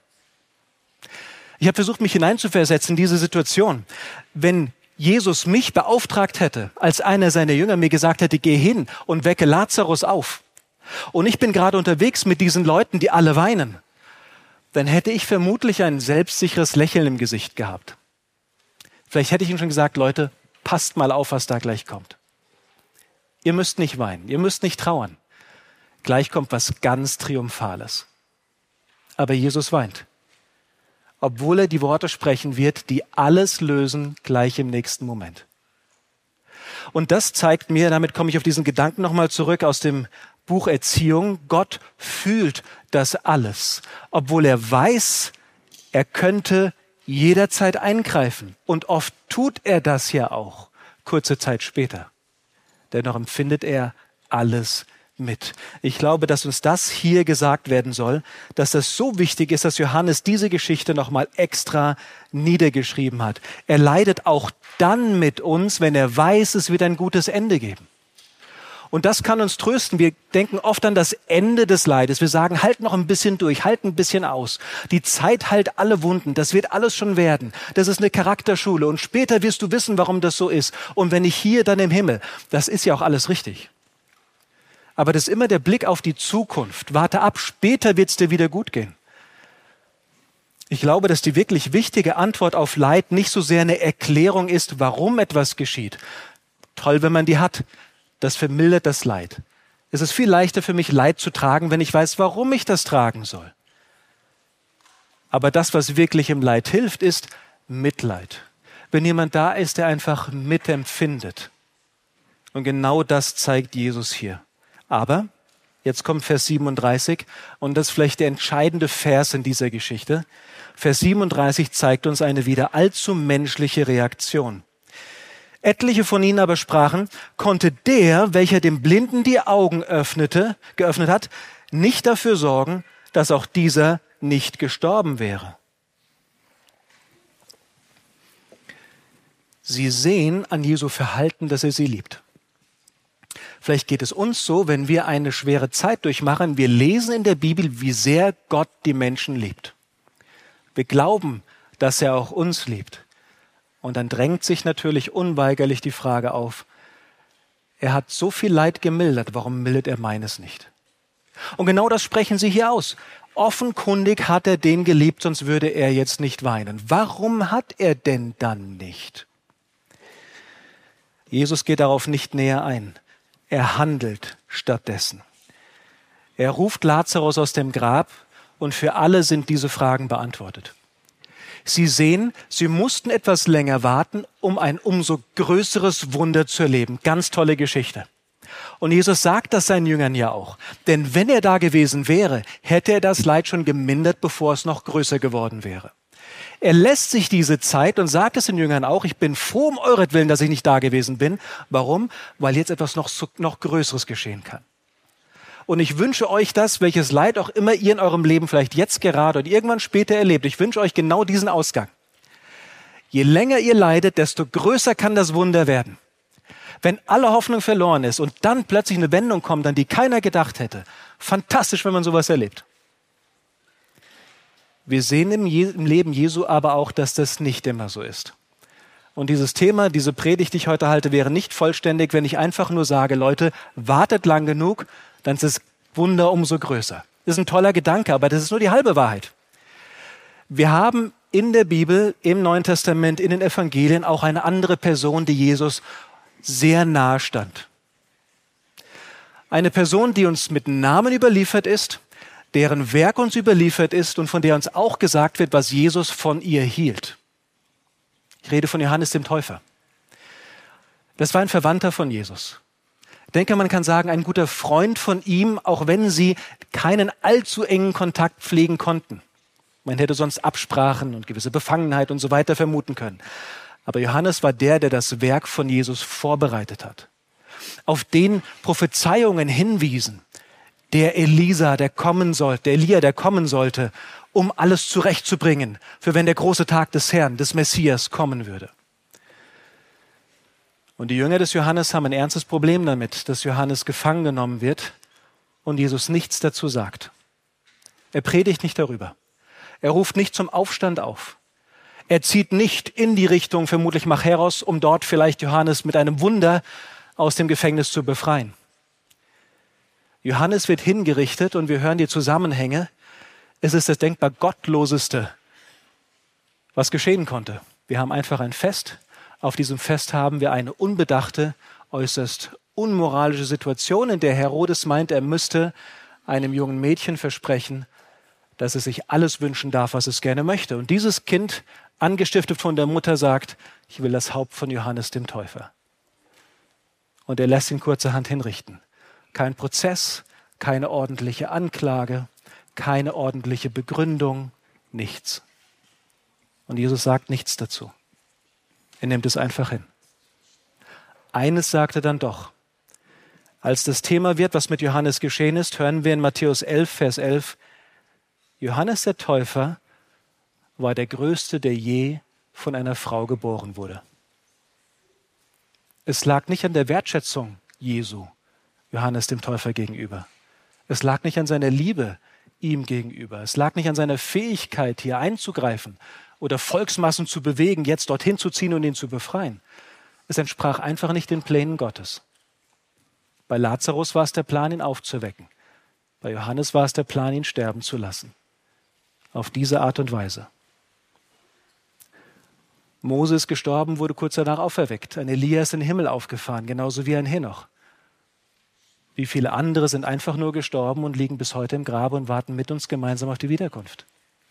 Ich habe versucht, mich hineinzuversetzen in diese Situation. Wenn Jesus mich beauftragt hätte, als einer seiner Jünger mir gesagt hätte, geh hin und wecke Lazarus auf, und ich bin gerade unterwegs mit diesen Leuten, die alle weinen, dann hätte ich vermutlich ein selbstsicheres Lächeln im Gesicht gehabt. Vielleicht hätte ich ihnen schon gesagt, Leute, passt mal auf, was da gleich kommt. Ihr müsst nicht weinen, ihr müsst nicht trauern. Gleich kommt was ganz Triumphales. Aber Jesus weint, obwohl er die Worte sprechen wird, die alles lösen, gleich im nächsten Moment. Und das zeigt mir, damit komme ich auf diesen Gedanken nochmal zurück aus dem Buch Erziehung, Gott fühlt das alles, obwohl er weiß, er könnte jederzeit eingreifen. Und oft tut er das ja auch, kurze Zeit später. Dennoch empfindet er alles mit. Ich glaube, dass uns das hier gesagt werden soll, dass das so wichtig ist, dass Johannes diese Geschichte nochmal extra niedergeschrieben hat. Er leidet auch dann mit uns, wenn er weiß, es wird ein gutes Ende geben. Und das kann uns trösten. Wir denken oft an das Ende des Leides. Wir sagen, halt noch ein bisschen durch, halt ein bisschen aus. Die Zeit heilt alle Wunden. Das wird alles schon werden. Das ist eine Charakterschule. Und später wirst du wissen, warum das so ist. Und wenn nicht hier, dann im Himmel. Das ist ja auch alles richtig. Aber das ist immer der Blick auf die Zukunft. Warte ab, später wird es dir wieder gut gehen. Ich glaube, dass die wirklich wichtige Antwort auf Leid nicht so sehr eine Erklärung ist, warum etwas geschieht. Toll, wenn man die hat. Das vermildert das Leid. Es ist viel leichter für mich, Leid zu tragen, wenn ich weiß, warum ich das tragen soll. Aber das, was wirklich im Leid hilft, ist Mitleid. Wenn jemand da ist, der einfach mitempfindet. Und genau das zeigt Jesus hier. Aber, jetzt kommt Vers 37, und das ist vielleicht der entscheidende Vers in dieser Geschichte. Vers 37 zeigt uns eine wieder allzu menschliche Reaktion. Etliche von ihnen aber sprachen, konnte der, welcher dem Blinden die Augen geöffnet hat, nicht dafür sorgen, dass auch dieser nicht gestorben wäre. Sie sehen an Jesu Verhalten, dass er sie liebt. Vielleicht geht es uns so, wenn wir eine schwere Zeit durchmachen. Wir lesen in der Bibel, wie sehr Gott die Menschen liebt. Wir glauben, dass er auch uns liebt. Und dann drängt sich natürlich unweigerlich die Frage auf, er hat so viel Leid gemildert, warum mildert er meines nicht? Und genau das sprechen sie hier aus. Offenkundig hat er den geliebt, sonst würde er jetzt nicht weinen. Warum hat er denn dann nicht? Jesus geht darauf nicht näher ein. Er handelt stattdessen. Er ruft Lazarus aus dem Grab und für alle sind diese Fragen beantwortet. Sie sehen, sie mussten etwas länger warten, um ein umso größeres Wunder zu erleben. Ganz tolle Geschichte. Und Jesus sagt das seinen Jüngern ja auch. Denn wenn er da gewesen wäre, hätte er das Leid schon gemindert, bevor es noch größer geworden wäre. Er lässt sich diese Zeit und sagt es den Jüngern auch, ich bin froh um euretwillen, dass ich nicht da gewesen bin. Warum? Weil jetzt etwas noch Größeres geschehen kann. Und ich wünsche euch das, welches Leid auch immer ihr in eurem Leben vielleicht jetzt gerade oder irgendwann später erlebt. Ich wünsche euch genau diesen Ausgang. Je länger ihr leidet, desto größer kann das Wunder werden. Wenn alle Hoffnung verloren ist und dann plötzlich eine Wendung kommt, an die keiner gedacht hätte. Fantastisch, wenn man sowas erlebt. Wir sehen im Leben Jesu aber auch, dass das nicht immer so ist. Und dieses Thema, diese Predigt, die ich heute halte, wäre nicht vollständig, wenn ich einfach nur sage, Leute, wartet lang genug, dann ist das Wunder umso größer. Das ist ein toller Gedanke, aber das ist nur die halbe Wahrheit. Wir haben in der Bibel, im Neuen Testament, in den Evangelien auch eine andere Person, die Jesus sehr nahe stand. Eine Person, die uns mit Namen überliefert ist, deren Werk uns überliefert ist und von der uns auch gesagt wird, was Jesus von ihr hielt. Ich rede von Johannes dem Täufer. Das war ein Verwandter von Jesus. Ich denke, man kann sagen, ein guter Freund von ihm, auch wenn sie keinen allzu engen Kontakt pflegen konnten. Man hätte sonst Absprachen und gewisse Befangenheit und so weiter vermuten können. Aber Johannes war der das Werk von Jesus vorbereitet hat. Auf den Prophezeiungen hinwiesen, der Elia, der kommen sollte, um alles zurechtzubringen, für wenn der große Tag des Herrn, des Messias, kommen würde. Und die Jünger des Johannes haben ein ernstes Problem damit, dass Johannes gefangen genommen wird und Jesus nichts dazu sagt. Er predigt nicht darüber. Er ruft nicht zum Aufstand auf. Er zieht nicht in die Richtung, vermutlich Machaeros, um dort vielleicht Johannes mit einem Wunder aus dem Gefängnis zu befreien. Johannes wird hingerichtet und wir hören die Zusammenhänge. Es ist das denkbar Gottloseste, was geschehen konnte. Wir haben einfach ein Fest. Auf diesem Fest haben wir eine unbedachte, äußerst unmoralische Situation, in der Herodes meint, er müsste einem jungen Mädchen versprechen, dass es sich alles wünschen darf, was es gerne möchte. Und dieses Kind, angestiftet von der Mutter, sagt, ich will das Haupt von Johannes dem Täufer. Und er lässt ihn kurzerhand hinrichten. Kein Prozess, keine ordentliche Anklage, keine ordentliche Begründung, nichts. Und Jesus sagt nichts dazu. Er nimmt es einfach hin. Eines sagt er dann doch. Als das Thema wird, was mit Johannes geschehen ist, hören wir in Matthäus 11, Vers 11, Johannes der Täufer war der Größte, der je von einer Frau geboren wurde. Es lag nicht an der Wertschätzung Jesu, Johannes dem Täufer gegenüber. Es lag nicht an seiner Liebe ihm gegenüber. Es lag nicht an seiner Fähigkeit, hier einzugreifen oder Volksmassen zu bewegen, jetzt dorthin zu ziehen und ihn zu befreien. Es entsprach einfach nicht den Plänen Gottes. Bei Lazarus war es der Plan, ihn aufzuwecken. Bei Johannes war es der Plan, ihn sterben zu lassen. Auf diese Art und Weise. Mose ist gestorben, wurde kurz danach auferweckt. Ein Elia ist in den Himmel aufgefahren, genauso wie ein Henoch. Wie viele andere sind einfach nur gestorben und liegen bis heute im Grabe und warten mit uns gemeinsam auf die Wiederkunft.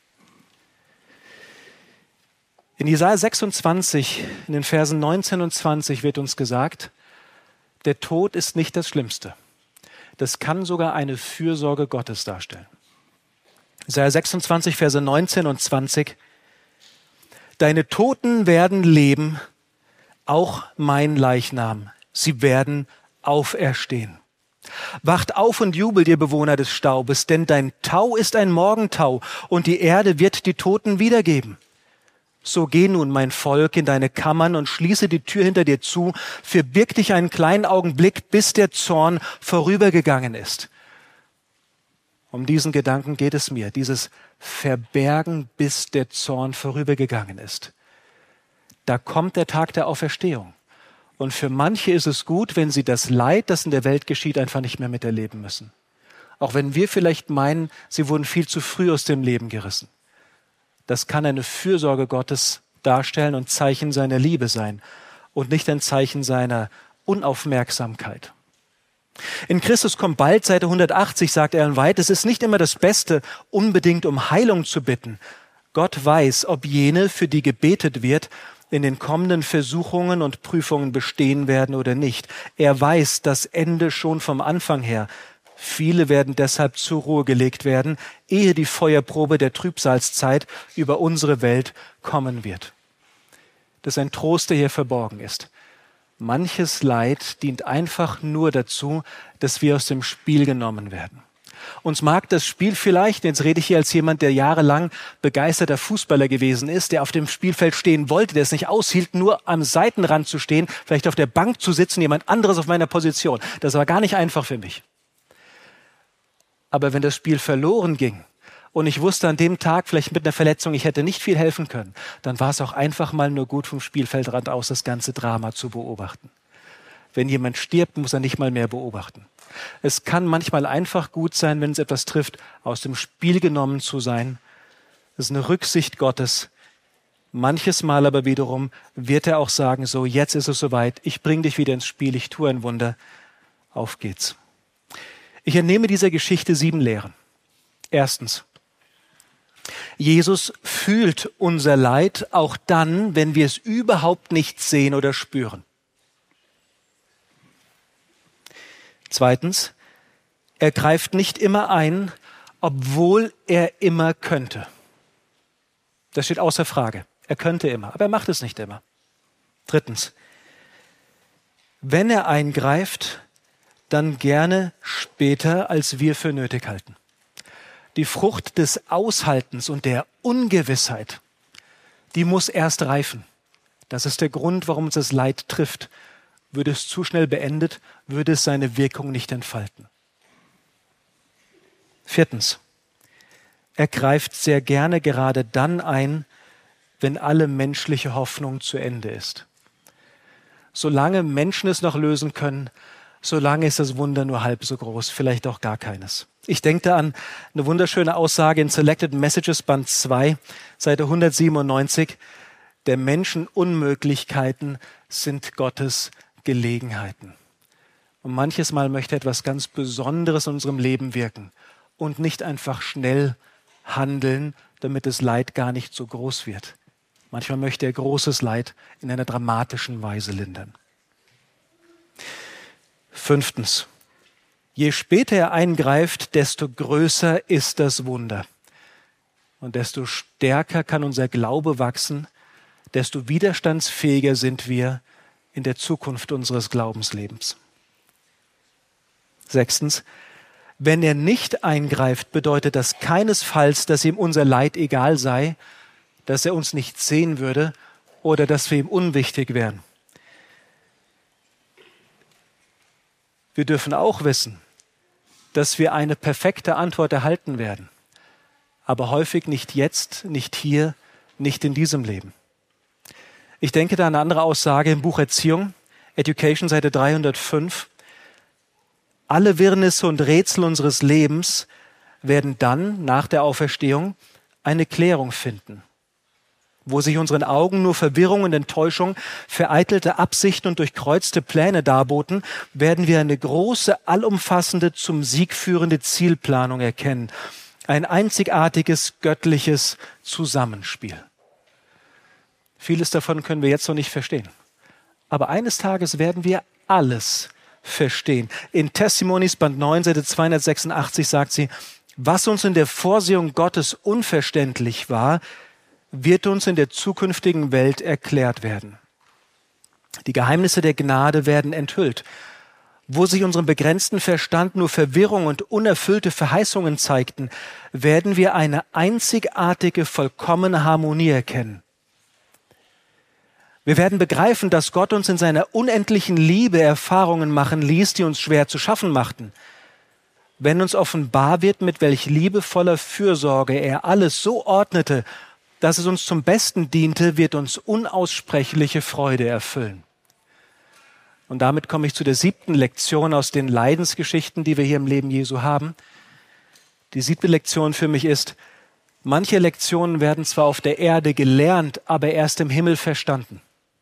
In Jesaja 26, in den Versen 19 und 20 wird uns gesagt, der Tod ist nicht das Schlimmste. Das kann sogar eine Fürsorge Gottes darstellen. Jesaja 26, Verse 19 und 20. Deine Toten werden leben, auch mein Leichnam. Sie werden auferstehen. Wacht auf und jubelt, ihr Bewohner des Staubes, denn dein Tau ist ein Morgentau und die Erde wird die Toten wiedergeben. So geh nun, mein Volk, in deine Kammern und schließe die Tür hinter dir zu, verbirg dich einen kleinen Augenblick, bis der Zorn vorübergegangen ist. Um diesen Gedanken geht es mir, dieses Verbergen, bis der Zorn vorübergegangen ist. Da kommt der Tag der Auferstehung. Und für manche ist es gut, wenn sie das Leid, das in der Welt geschieht, einfach nicht mehr miterleben müssen. Auch wenn wir vielleicht meinen, sie wurden viel zu früh aus dem Leben gerissen. Das kann eine Fürsorge Gottes darstellen und Zeichen seiner Liebe sein und nicht ein Zeichen seiner Unaufmerksamkeit. In Christus kommt bald, Seite 180, sagt Ellen White, es ist nicht immer das Beste, unbedingt um Heilung zu bitten. Gott weiß, ob jene, für die gebetet wird, in den kommenden Versuchungen und Prüfungen bestehen werden oder nicht. Er weiß das Ende schon vom Anfang her. Viele werden deshalb zur Ruhe gelegt werden, ehe die Feuerprobe der Trübsalzeit über unsere Welt kommen wird. Das ist ein Trost, der hier verborgen ist. Manches Leid dient einfach nur dazu, dass wir aus dem Spiel genommen werden. Uns mag das Spiel vielleicht, jetzt rede ich hier als jemand, der jahrelang begeisterter Fußballer gewesen ist, der auf dem Spielfeld stehen wollte, der es nicht aushielt, nur am Seitenrand zu stehen, vielleicht auf der Bank zu sitzen, jemand anderes auf meiner Position. Das war gar nicht einfach für mich. Aber wenn das Spiel verloren ging und ich wusste an dem Tag vielleicht mit einer Verletzung, ich hätte nicht viel helfen können, dann war es auch einfach mal nur gut, vom Spielfeldrand aus das ganze Drama zu beobachten. Wenn jemand stirbt, muss er nicht mal mehr beobachten. Es kann manchmal einfach gut sein, wenn es etwas trifft, aus dem Spiel genommen zu sein. Das ist eine Rücksicht Gottes. Manches Mal aber wiederum wird er auch sagen, so, jetzt ist es soweit, ich bringe dich wieder ins Spiel, ich tue ein Wunder. Auf geht's. Ich entnehme dieser Geschichte 7 Lehren. Erstens, Jesus fühlt unser Leid auch dann, wenn wir es überhaupt nicht sehen oder spüren. Zweitens, er greift nicht immer ein, obwohl er immer könnte. Das steht außer Frage. Er könnte immer, aber er macht es nicht immer. Drittens, wenn er eingreift, dann gerne später, als wir für nötig halten. Die Frucht des Aushaltens und der Ungewissheit, die muss erst reifen. Das ist der Grund, warum uns das Leid trifft. Würde es zu schnell beendet, würde es seine Wirkung nicht entfalten. Viertens, er greift sehr gerne gerade dann ein, wenn alle menschliche Hoffnung zu Ende ist. Solange Menschen es noch lösen können, solange ist das Wunder nur halb so groß, vielleicht auch gar keines. Ich denke da an eine wunderschöne Aussage in Selected Messages, Band 2, Seite 197. Der Menschen Unmöglichkeiten sind Gottes Gelegenheiten. Und manches Mal möchte etwas ganz Besonderes in unserem Leben wirken und nicht einfach schnell handeln, damit das Leid gar nicht so groß wird. Manchmal möchte er großes Leid in einer dramatischen Weise lindern. Fünftens, je später er eingreift, desto größer ist das Wunder. Und desto stärker kann unser Glaube wachsen, desto widerstandsfähiger sind wir in der Zukunft unseres Glaubenslebens. Sechstens, wenn er nicht eingreift, bedeutet das keinesfalls, dass ihm unser Leid egal sei, dass er uns nicht sehen würde oder dass wir ihm unwichtig wären. Wir dürfen auch wissen, dass wir eine perfekte Antwort erhalten werden, aber häufig nicht jetzt, nicht hier, nicht in diesem Leben. Ich denke da an eine andere Aussage im Buch Erziehung, Education, Seite 305. Alle Wirrnisse und Rätsel unseres Lebens werden dann, nach der Auferstehung, eine Klärung finden. Wo sich unseren Augen nur Verwirrung und Enttäuschung, vereitelte Absichten und durchkreuzte Pläne darboten, werden wir eine große, allumfassende, zum Sieg führende Zielplanung erkennen. Ein einzigartiges, göttliches Zusammenspiel. Vieles davon können wir jetzt noch nicht verstehen. Aber eines Tages werden wir alles verstehen. In Testimonies, Band 9, Seite 286 sagt sie, was uns in der Vorsehung Gottes unverständlich war, wird uns in der zukünftigen Welt erklärt werden. Die Geheimnisse der Gnade werden enthüllt. Wo sich unserem begrenzten Verstand nur Verwirrung und unerfüllte Verheißungen zeigten, werden wir eine einzigartige, vollkommene Harmonie erkennen. Wir werden begreifen, dass Gott uns in seiner unendlichen Liebe Erfahrungen machen ließ, die uns schwer zu schaffen machten. Wenn uns offenbar wird, mit welch liebevoller Fürsorge er alles so ordnete, dass es uns zum Besten diente, wird uns unaussprechliche Freude erfüllen. Und damit komme ich zu der 7. Lektion aus den Leidensgeschichten, die wir hier im Leben Jesu haben. Die 7. Lektion für mich ist, manche Lektionen werden zwar auf der Erde gelernt, aber erst im Himmel verstanden.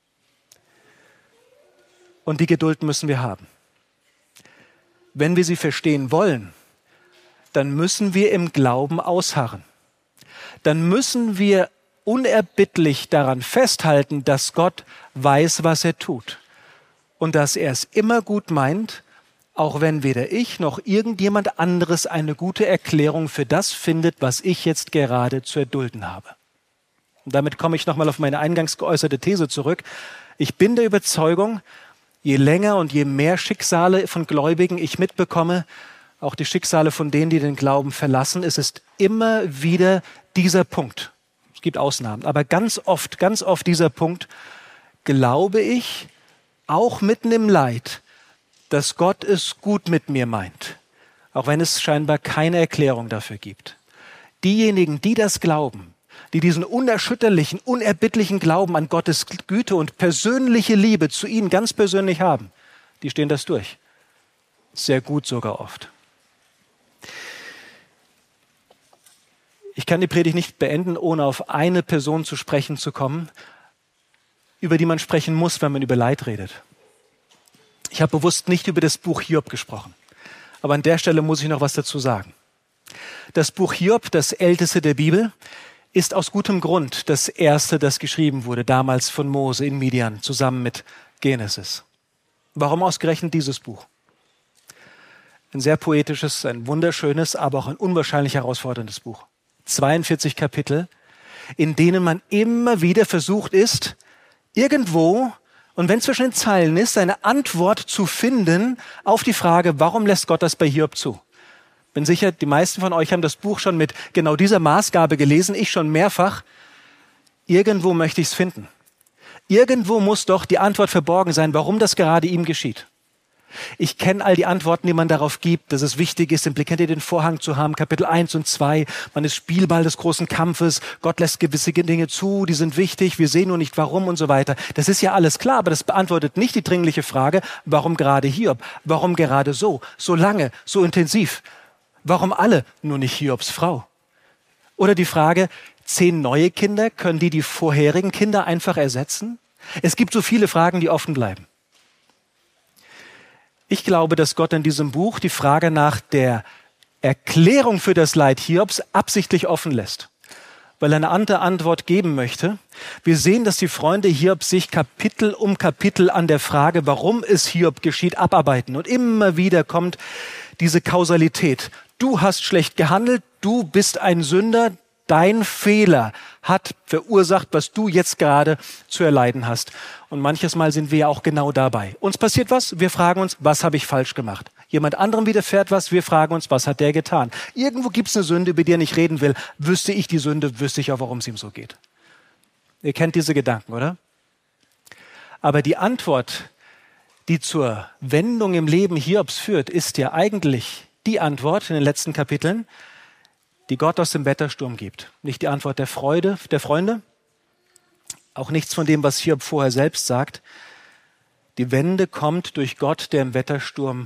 Und die Geduld müssen wir haben. Wenn wir sie verstehen wollen, dann müssen wir im Glauben ausharren. Dann müssen wir unerbittlich daran festhalten, dass Gott weiß, was er tut und dass er es immer gut meint, auch wenn weder ich noch irgendjemand anderes eine gute Erklärung für das findet, was ich jetzt gerade zu erdulden habe. Und damit komme ich nochmal auf meine eingangs geäußerte These zurück. Ich bin der Überzeugung, je länger und je mehr Schicksale von Gläubigen ich mitbekomme, auch die Schicksale von denen, die den Glauben verlassen, es ist immer wieder dieser Punkt. Es gibt Ausnahmen, aber ganz oft dieser Punkt, glaube ich, auch mitten im Leid, dass Gott es gut mit mir meint, auch wenn es scheinbar keine Erklärung dafür gibt. Diejenigen, die das glauben, die diesen unerschütterlichen, unerbittlichen Glauben an Gottes Güte und persönliche Liebe zu ihnen ganz persönlich haben, die stehen das durch. Sehr gut sogar oft. Ich kann die Predigt nicht beenden, ohne auf eine Person zu sprechen zu kommen, über die man sprechen muss, wenn man über Leid redet. Ich habe bewusst nicht über das Buch Hiob gesprochen, aber an der Stelle muss ich noch was dazu sagen. Das Buch Hiob, das älteste der Bibel, ist aus gutem Grund das erste, das geschrieben wurde, damals von Mose in Midian, zusammen mit Genesis. Warum ausgerechnet dieses Buch? Ein sehr poetisches, ein wunderschönes, aber auch ein unwahrscheinlich herausforderndes Buch. 42 Kapitel, in denen man immer wieder versucht ist, irgendwo, und wenn zwischen den Zeilen ist, eine Antwort zu finden auf die Frage, warum lässt Gott das bei Hiob zu? Bin sicher, die meisten von euch haben das Buch schon mit genau dieser Maßgabe gelesen, ich schon mehrfach. Irgendwo möchte ich es finden. Irgendwo muss doch die Antwort verborgen sein, warum das gerade ihm geschieht. Ich kenne all die Antworten, die man darauf gibt, dass es wichtig ist, im Blick hinter den Vorhang zu haben, Kapitel 1 und 2. Man ist Spielball des großen Kampfes, Gott lässt gewisse Dinge zu, die sind wichtig, wir sehen nur nicht warum und so weiter. Das ist ja alles klar, aber das beantwortet nicht die dringliche Frage, warum gerade Hiob, warum gerade so lange, so intensiv. Warum alle, nur nicht Hiobs Frau? Oder die Frage, 10 neue Kinder, können die vorherigen Kinder einfach ersetzen? Es gibt so viele Fragen, die offen bleiben. Ich glaube, dass Gott in diesem Buch die Frage nach der Erklärung für das Leid Hiobs absichtlich offen lässt, weil er eine andere Antwort geben möchte. Wir sehen, dass die Freunde Hiob sich Kapitel um Kapitel an der Frage, warum es Hiob geschieht, abarbeiten. Und immer wieder kommt diese Kausalität. Du hast schlecht gehandelt, du bist ein Sünder, dein Fehler hat verursacht, was du jetzt gerade zu erleiden hast. Und manches Mal sind wir ja auch genau dabei. Uns passiert was, wir fragen uns, was habe ich falsch gemacht? Jemand anderem widerfährt was, wir fragen uns, was hat der getan? Irgendwo gibt es eine Sünde, über die er nicht reden will. Wüsste ich die Sünde, wüsste ich auch, warum es ihm so geht. Ihr kennt diese Gedanken, oder? Aber die Antwort, die zur Wendung im Leben Hiobs führt, ist ja eigentlich die Antwort in den letzten Kapiteln, die Gott aus dem Wettersturm gibt. Nicht die Antwort der Freude, der Freunde, auch nichts von dem, was Hiob vorher selbst sagt. Die Wende kommt durch Gott, der im Wettersturm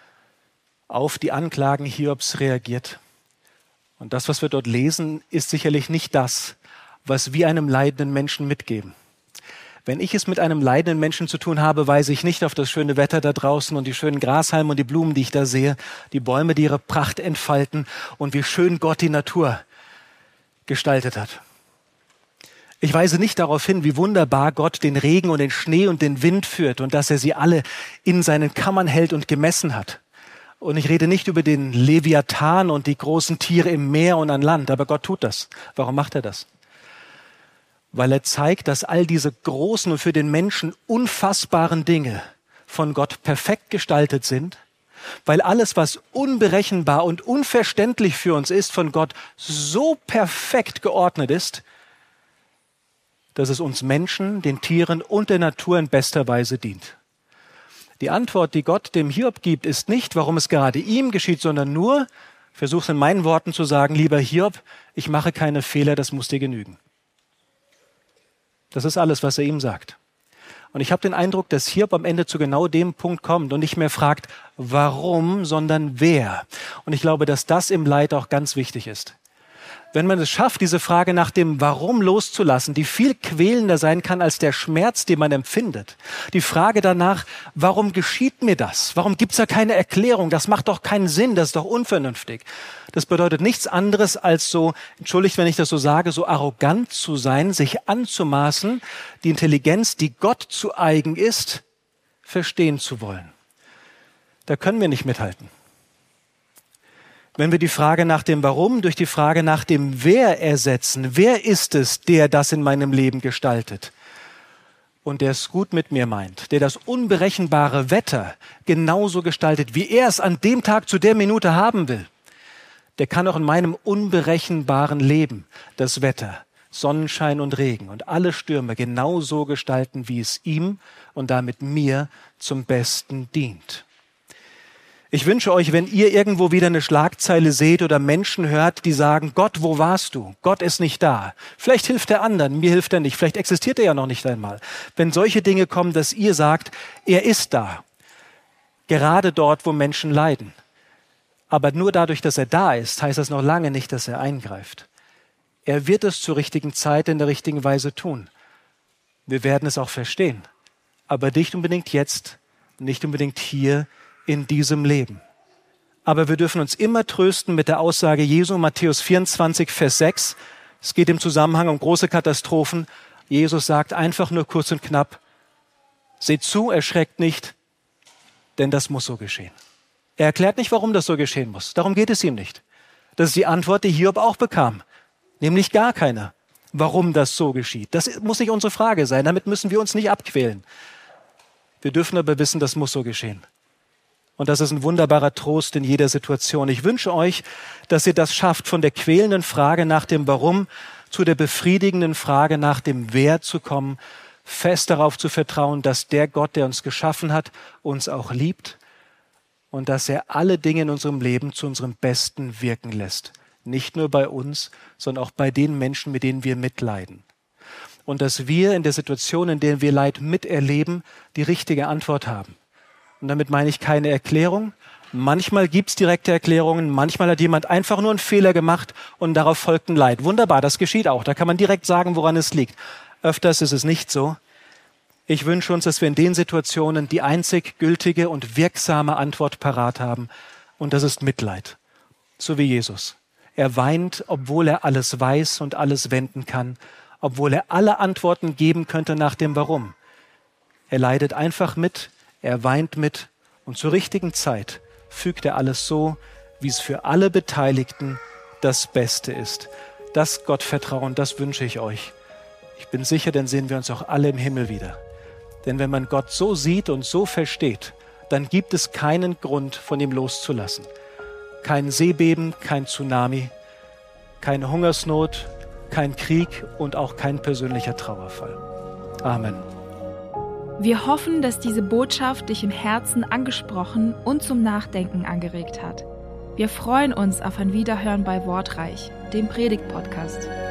auf die Anklagen Hiobs reagiert. Und das, was wir dort lesen, ist sicherlich nicht das, was wir einem leidenden Menschen mitgeben. Wenn ich es mit einem leidenden Menschen zu tun habe, weise ich nicht auf das schöne Wetter da draußen und die schönen Grashalme und die Blumen, die ich da sehe, die Bäume, die ihre Pracht entfalten und wie schön Gott die Natur gestaltet hat. Ich weise nicht darauf hin, wie wunderbar Gott den Regen und den Schnee und den Wind führt und dass er sie alle in seinen Kammern hält und gemessen hat. Und ich rede nicht über den Leviathan und die großen Tiere im Meer und an Land, aber Gott tut das. Warum macht er das? Weil er zeigt, dass all diese großen und für den Menschen unfassbaren Dinge von Gott perfekt gestaltet sind, weil alles, was unberechenbar und unverständlich für uns ist, von Gott so perfekt geordnet ist, dass es uns Menschen, den Tieren und der Natur in bester Weise dient. Die Antwort, die Gott dem Hiob gibt, ist nicht, warum es gerade ihm geschieht, sondern nur, ich versuche es in meinen Worten zu sagen, lieber Hiob, ich mache keine Fehler, das muss dir genügen. Das ist alles, was er ihm sagt. Und ich habe den Eindruck, dass Hiob am Ende zu genau dem Punkt kommt und nicht mehr fragt, warum, sondern wer. Und ich glaube, dass das im Leid auch ganz wichtig ist. Wenn man es schafft, diese Frage nach dem Warum loszulassen, die viel quälender sein kann als der Schmerz, den man empfindet. Die Frage danach, warum geschieht mir das? Warum gibt es da keine Erklärung? Das macht doch keinen Sinn, das ist doch unvernünftig. Das bedeutet nichts anderes als so, entschuldigt, wenn ich das so sage, so arrogant zu sein, sich anzumaßen, die Intelligenz, die Gott zu eigen ist, verstehen zu wollen. Da können wir nicht mithalten. Wenn wir die Frage nach dem Warum durch die Frage nach dem Wer ersetzen, wer ist es, der das in meinem Leben gestaltet und der es gut mit mir meint, der das unberechenbare Wetter genauso gestaltet, wie er es an dem Tag zu der Minute haben will, der kann auch in meinem unberechenbaren Leben das Wetter, Sonnenschein und Regen und alle Stürme genauso gestalten, wie es ihm und damit mir zum Besten dient. Ich wünsche euch, wenn ihr irgendwo wieder eine Schlagzeile seht oder Menschen hört, die sagen, Gott, wo warst du? Gott ist nicht da. Vielleicht hilft der anderen, mir hilft er nicht. Vielleicht existiert er ja noch nicht einmal. Wenn solche Dinge kommen, dass ihr sagt, er ist da. Gerade dort, wo Menschen leiden. Aber nur dadurch, dass er da ist, heißt das noch lange nicht, dass er eingreift. Er wird es zur richtigen Zeit in der richtigen Weise tun. Wir werden es auch verstehen. Aber nicht unbedingt jetzt, nicht unbedingt hier, in diesem Leben. Aber wir dürfen uns immer trösten mit der Aussage Jesu, Matthäus 24, Vers 6. Es geht im Zusammenhang um große Katastrophen. Jesus sagt einfach nur kurz und knapp, seht zu, erschreckt nicht, denn das muss so geschehen. Er erklärt nicht, warum das so geschehen muss. Darum geht es ihm nicht. Das ist die Antwort, die Hiob auch bekam. Nämlich gar keine. Warum das so geschieht. Das muss nicht unsere Frage sein. Damit müssen wir uns nicht abquälen. Wir dürfen aber wissen, das muss so geschehen. Und das ist ein wunderbarer Trost in jeder Situation. Ich wünsche euch, dass ihr das schafft, von der quälenden Frage nach dem Warum zu der befriedigenden Frage nach dem Wer zu kommen, fest darauf zu vertrauen, dass der Gott, der uns geschaffen hat, uns auch liebt und dass er alle Dinge in unserem Leben zu unserem Besten wirken lässt. Nicht nur bei uns, sondern auch bei den Menschen, mit denen wir mitleiden. Und dass wir in der Situation, in der wir Leid miterleben, die richtige Antwort haben. Und damit meine ich keine Erklärung. Manchmal gibt's direkte Erklärungen, manchmal hat jemand einfach nur einen Fehler gemacht und darauf folgt ein Leid. Wunderbar, das geschieht auch. Da kann man direkt sagen, woran es liegt. Öfters ist es nicht so. Ich wünsche uns, dass wir in den Situationen die einzig gültige und wirksame Antwort parat haben. Und das ist Mitleid. So wie Jesus. Er weint, obwohl er alles weiß und alles wenden kann. Obwohl er alle Antworten geben könnte nach dem Warum. Er leidet einfach mit. Er weint mit und zur richtigen Zeit fügt er alles so, wie es für alle Beteiligten das Beste ist. Das Gottvertrauen, das wünsche ich euch. Ich bin sicher, dann sehen wir uns auch alle im Himmel wieder. Denn wenn man Gott so sieht und so versteht, dann gibt es keinen Grund, von ihm loszulassen. Kein Seebeben, kein Tsunami, keine Hungersnot, kein Krieg und auch kein persönlicher Trauerfall. Amen. Wir hoffen, dass diese Botschaft dich im Herzen angesprochen und zum Nachdenken angeregt hat. Wir freuen uns auf ein Wiederhören bei Wortreich, dem Predigt-Podcast.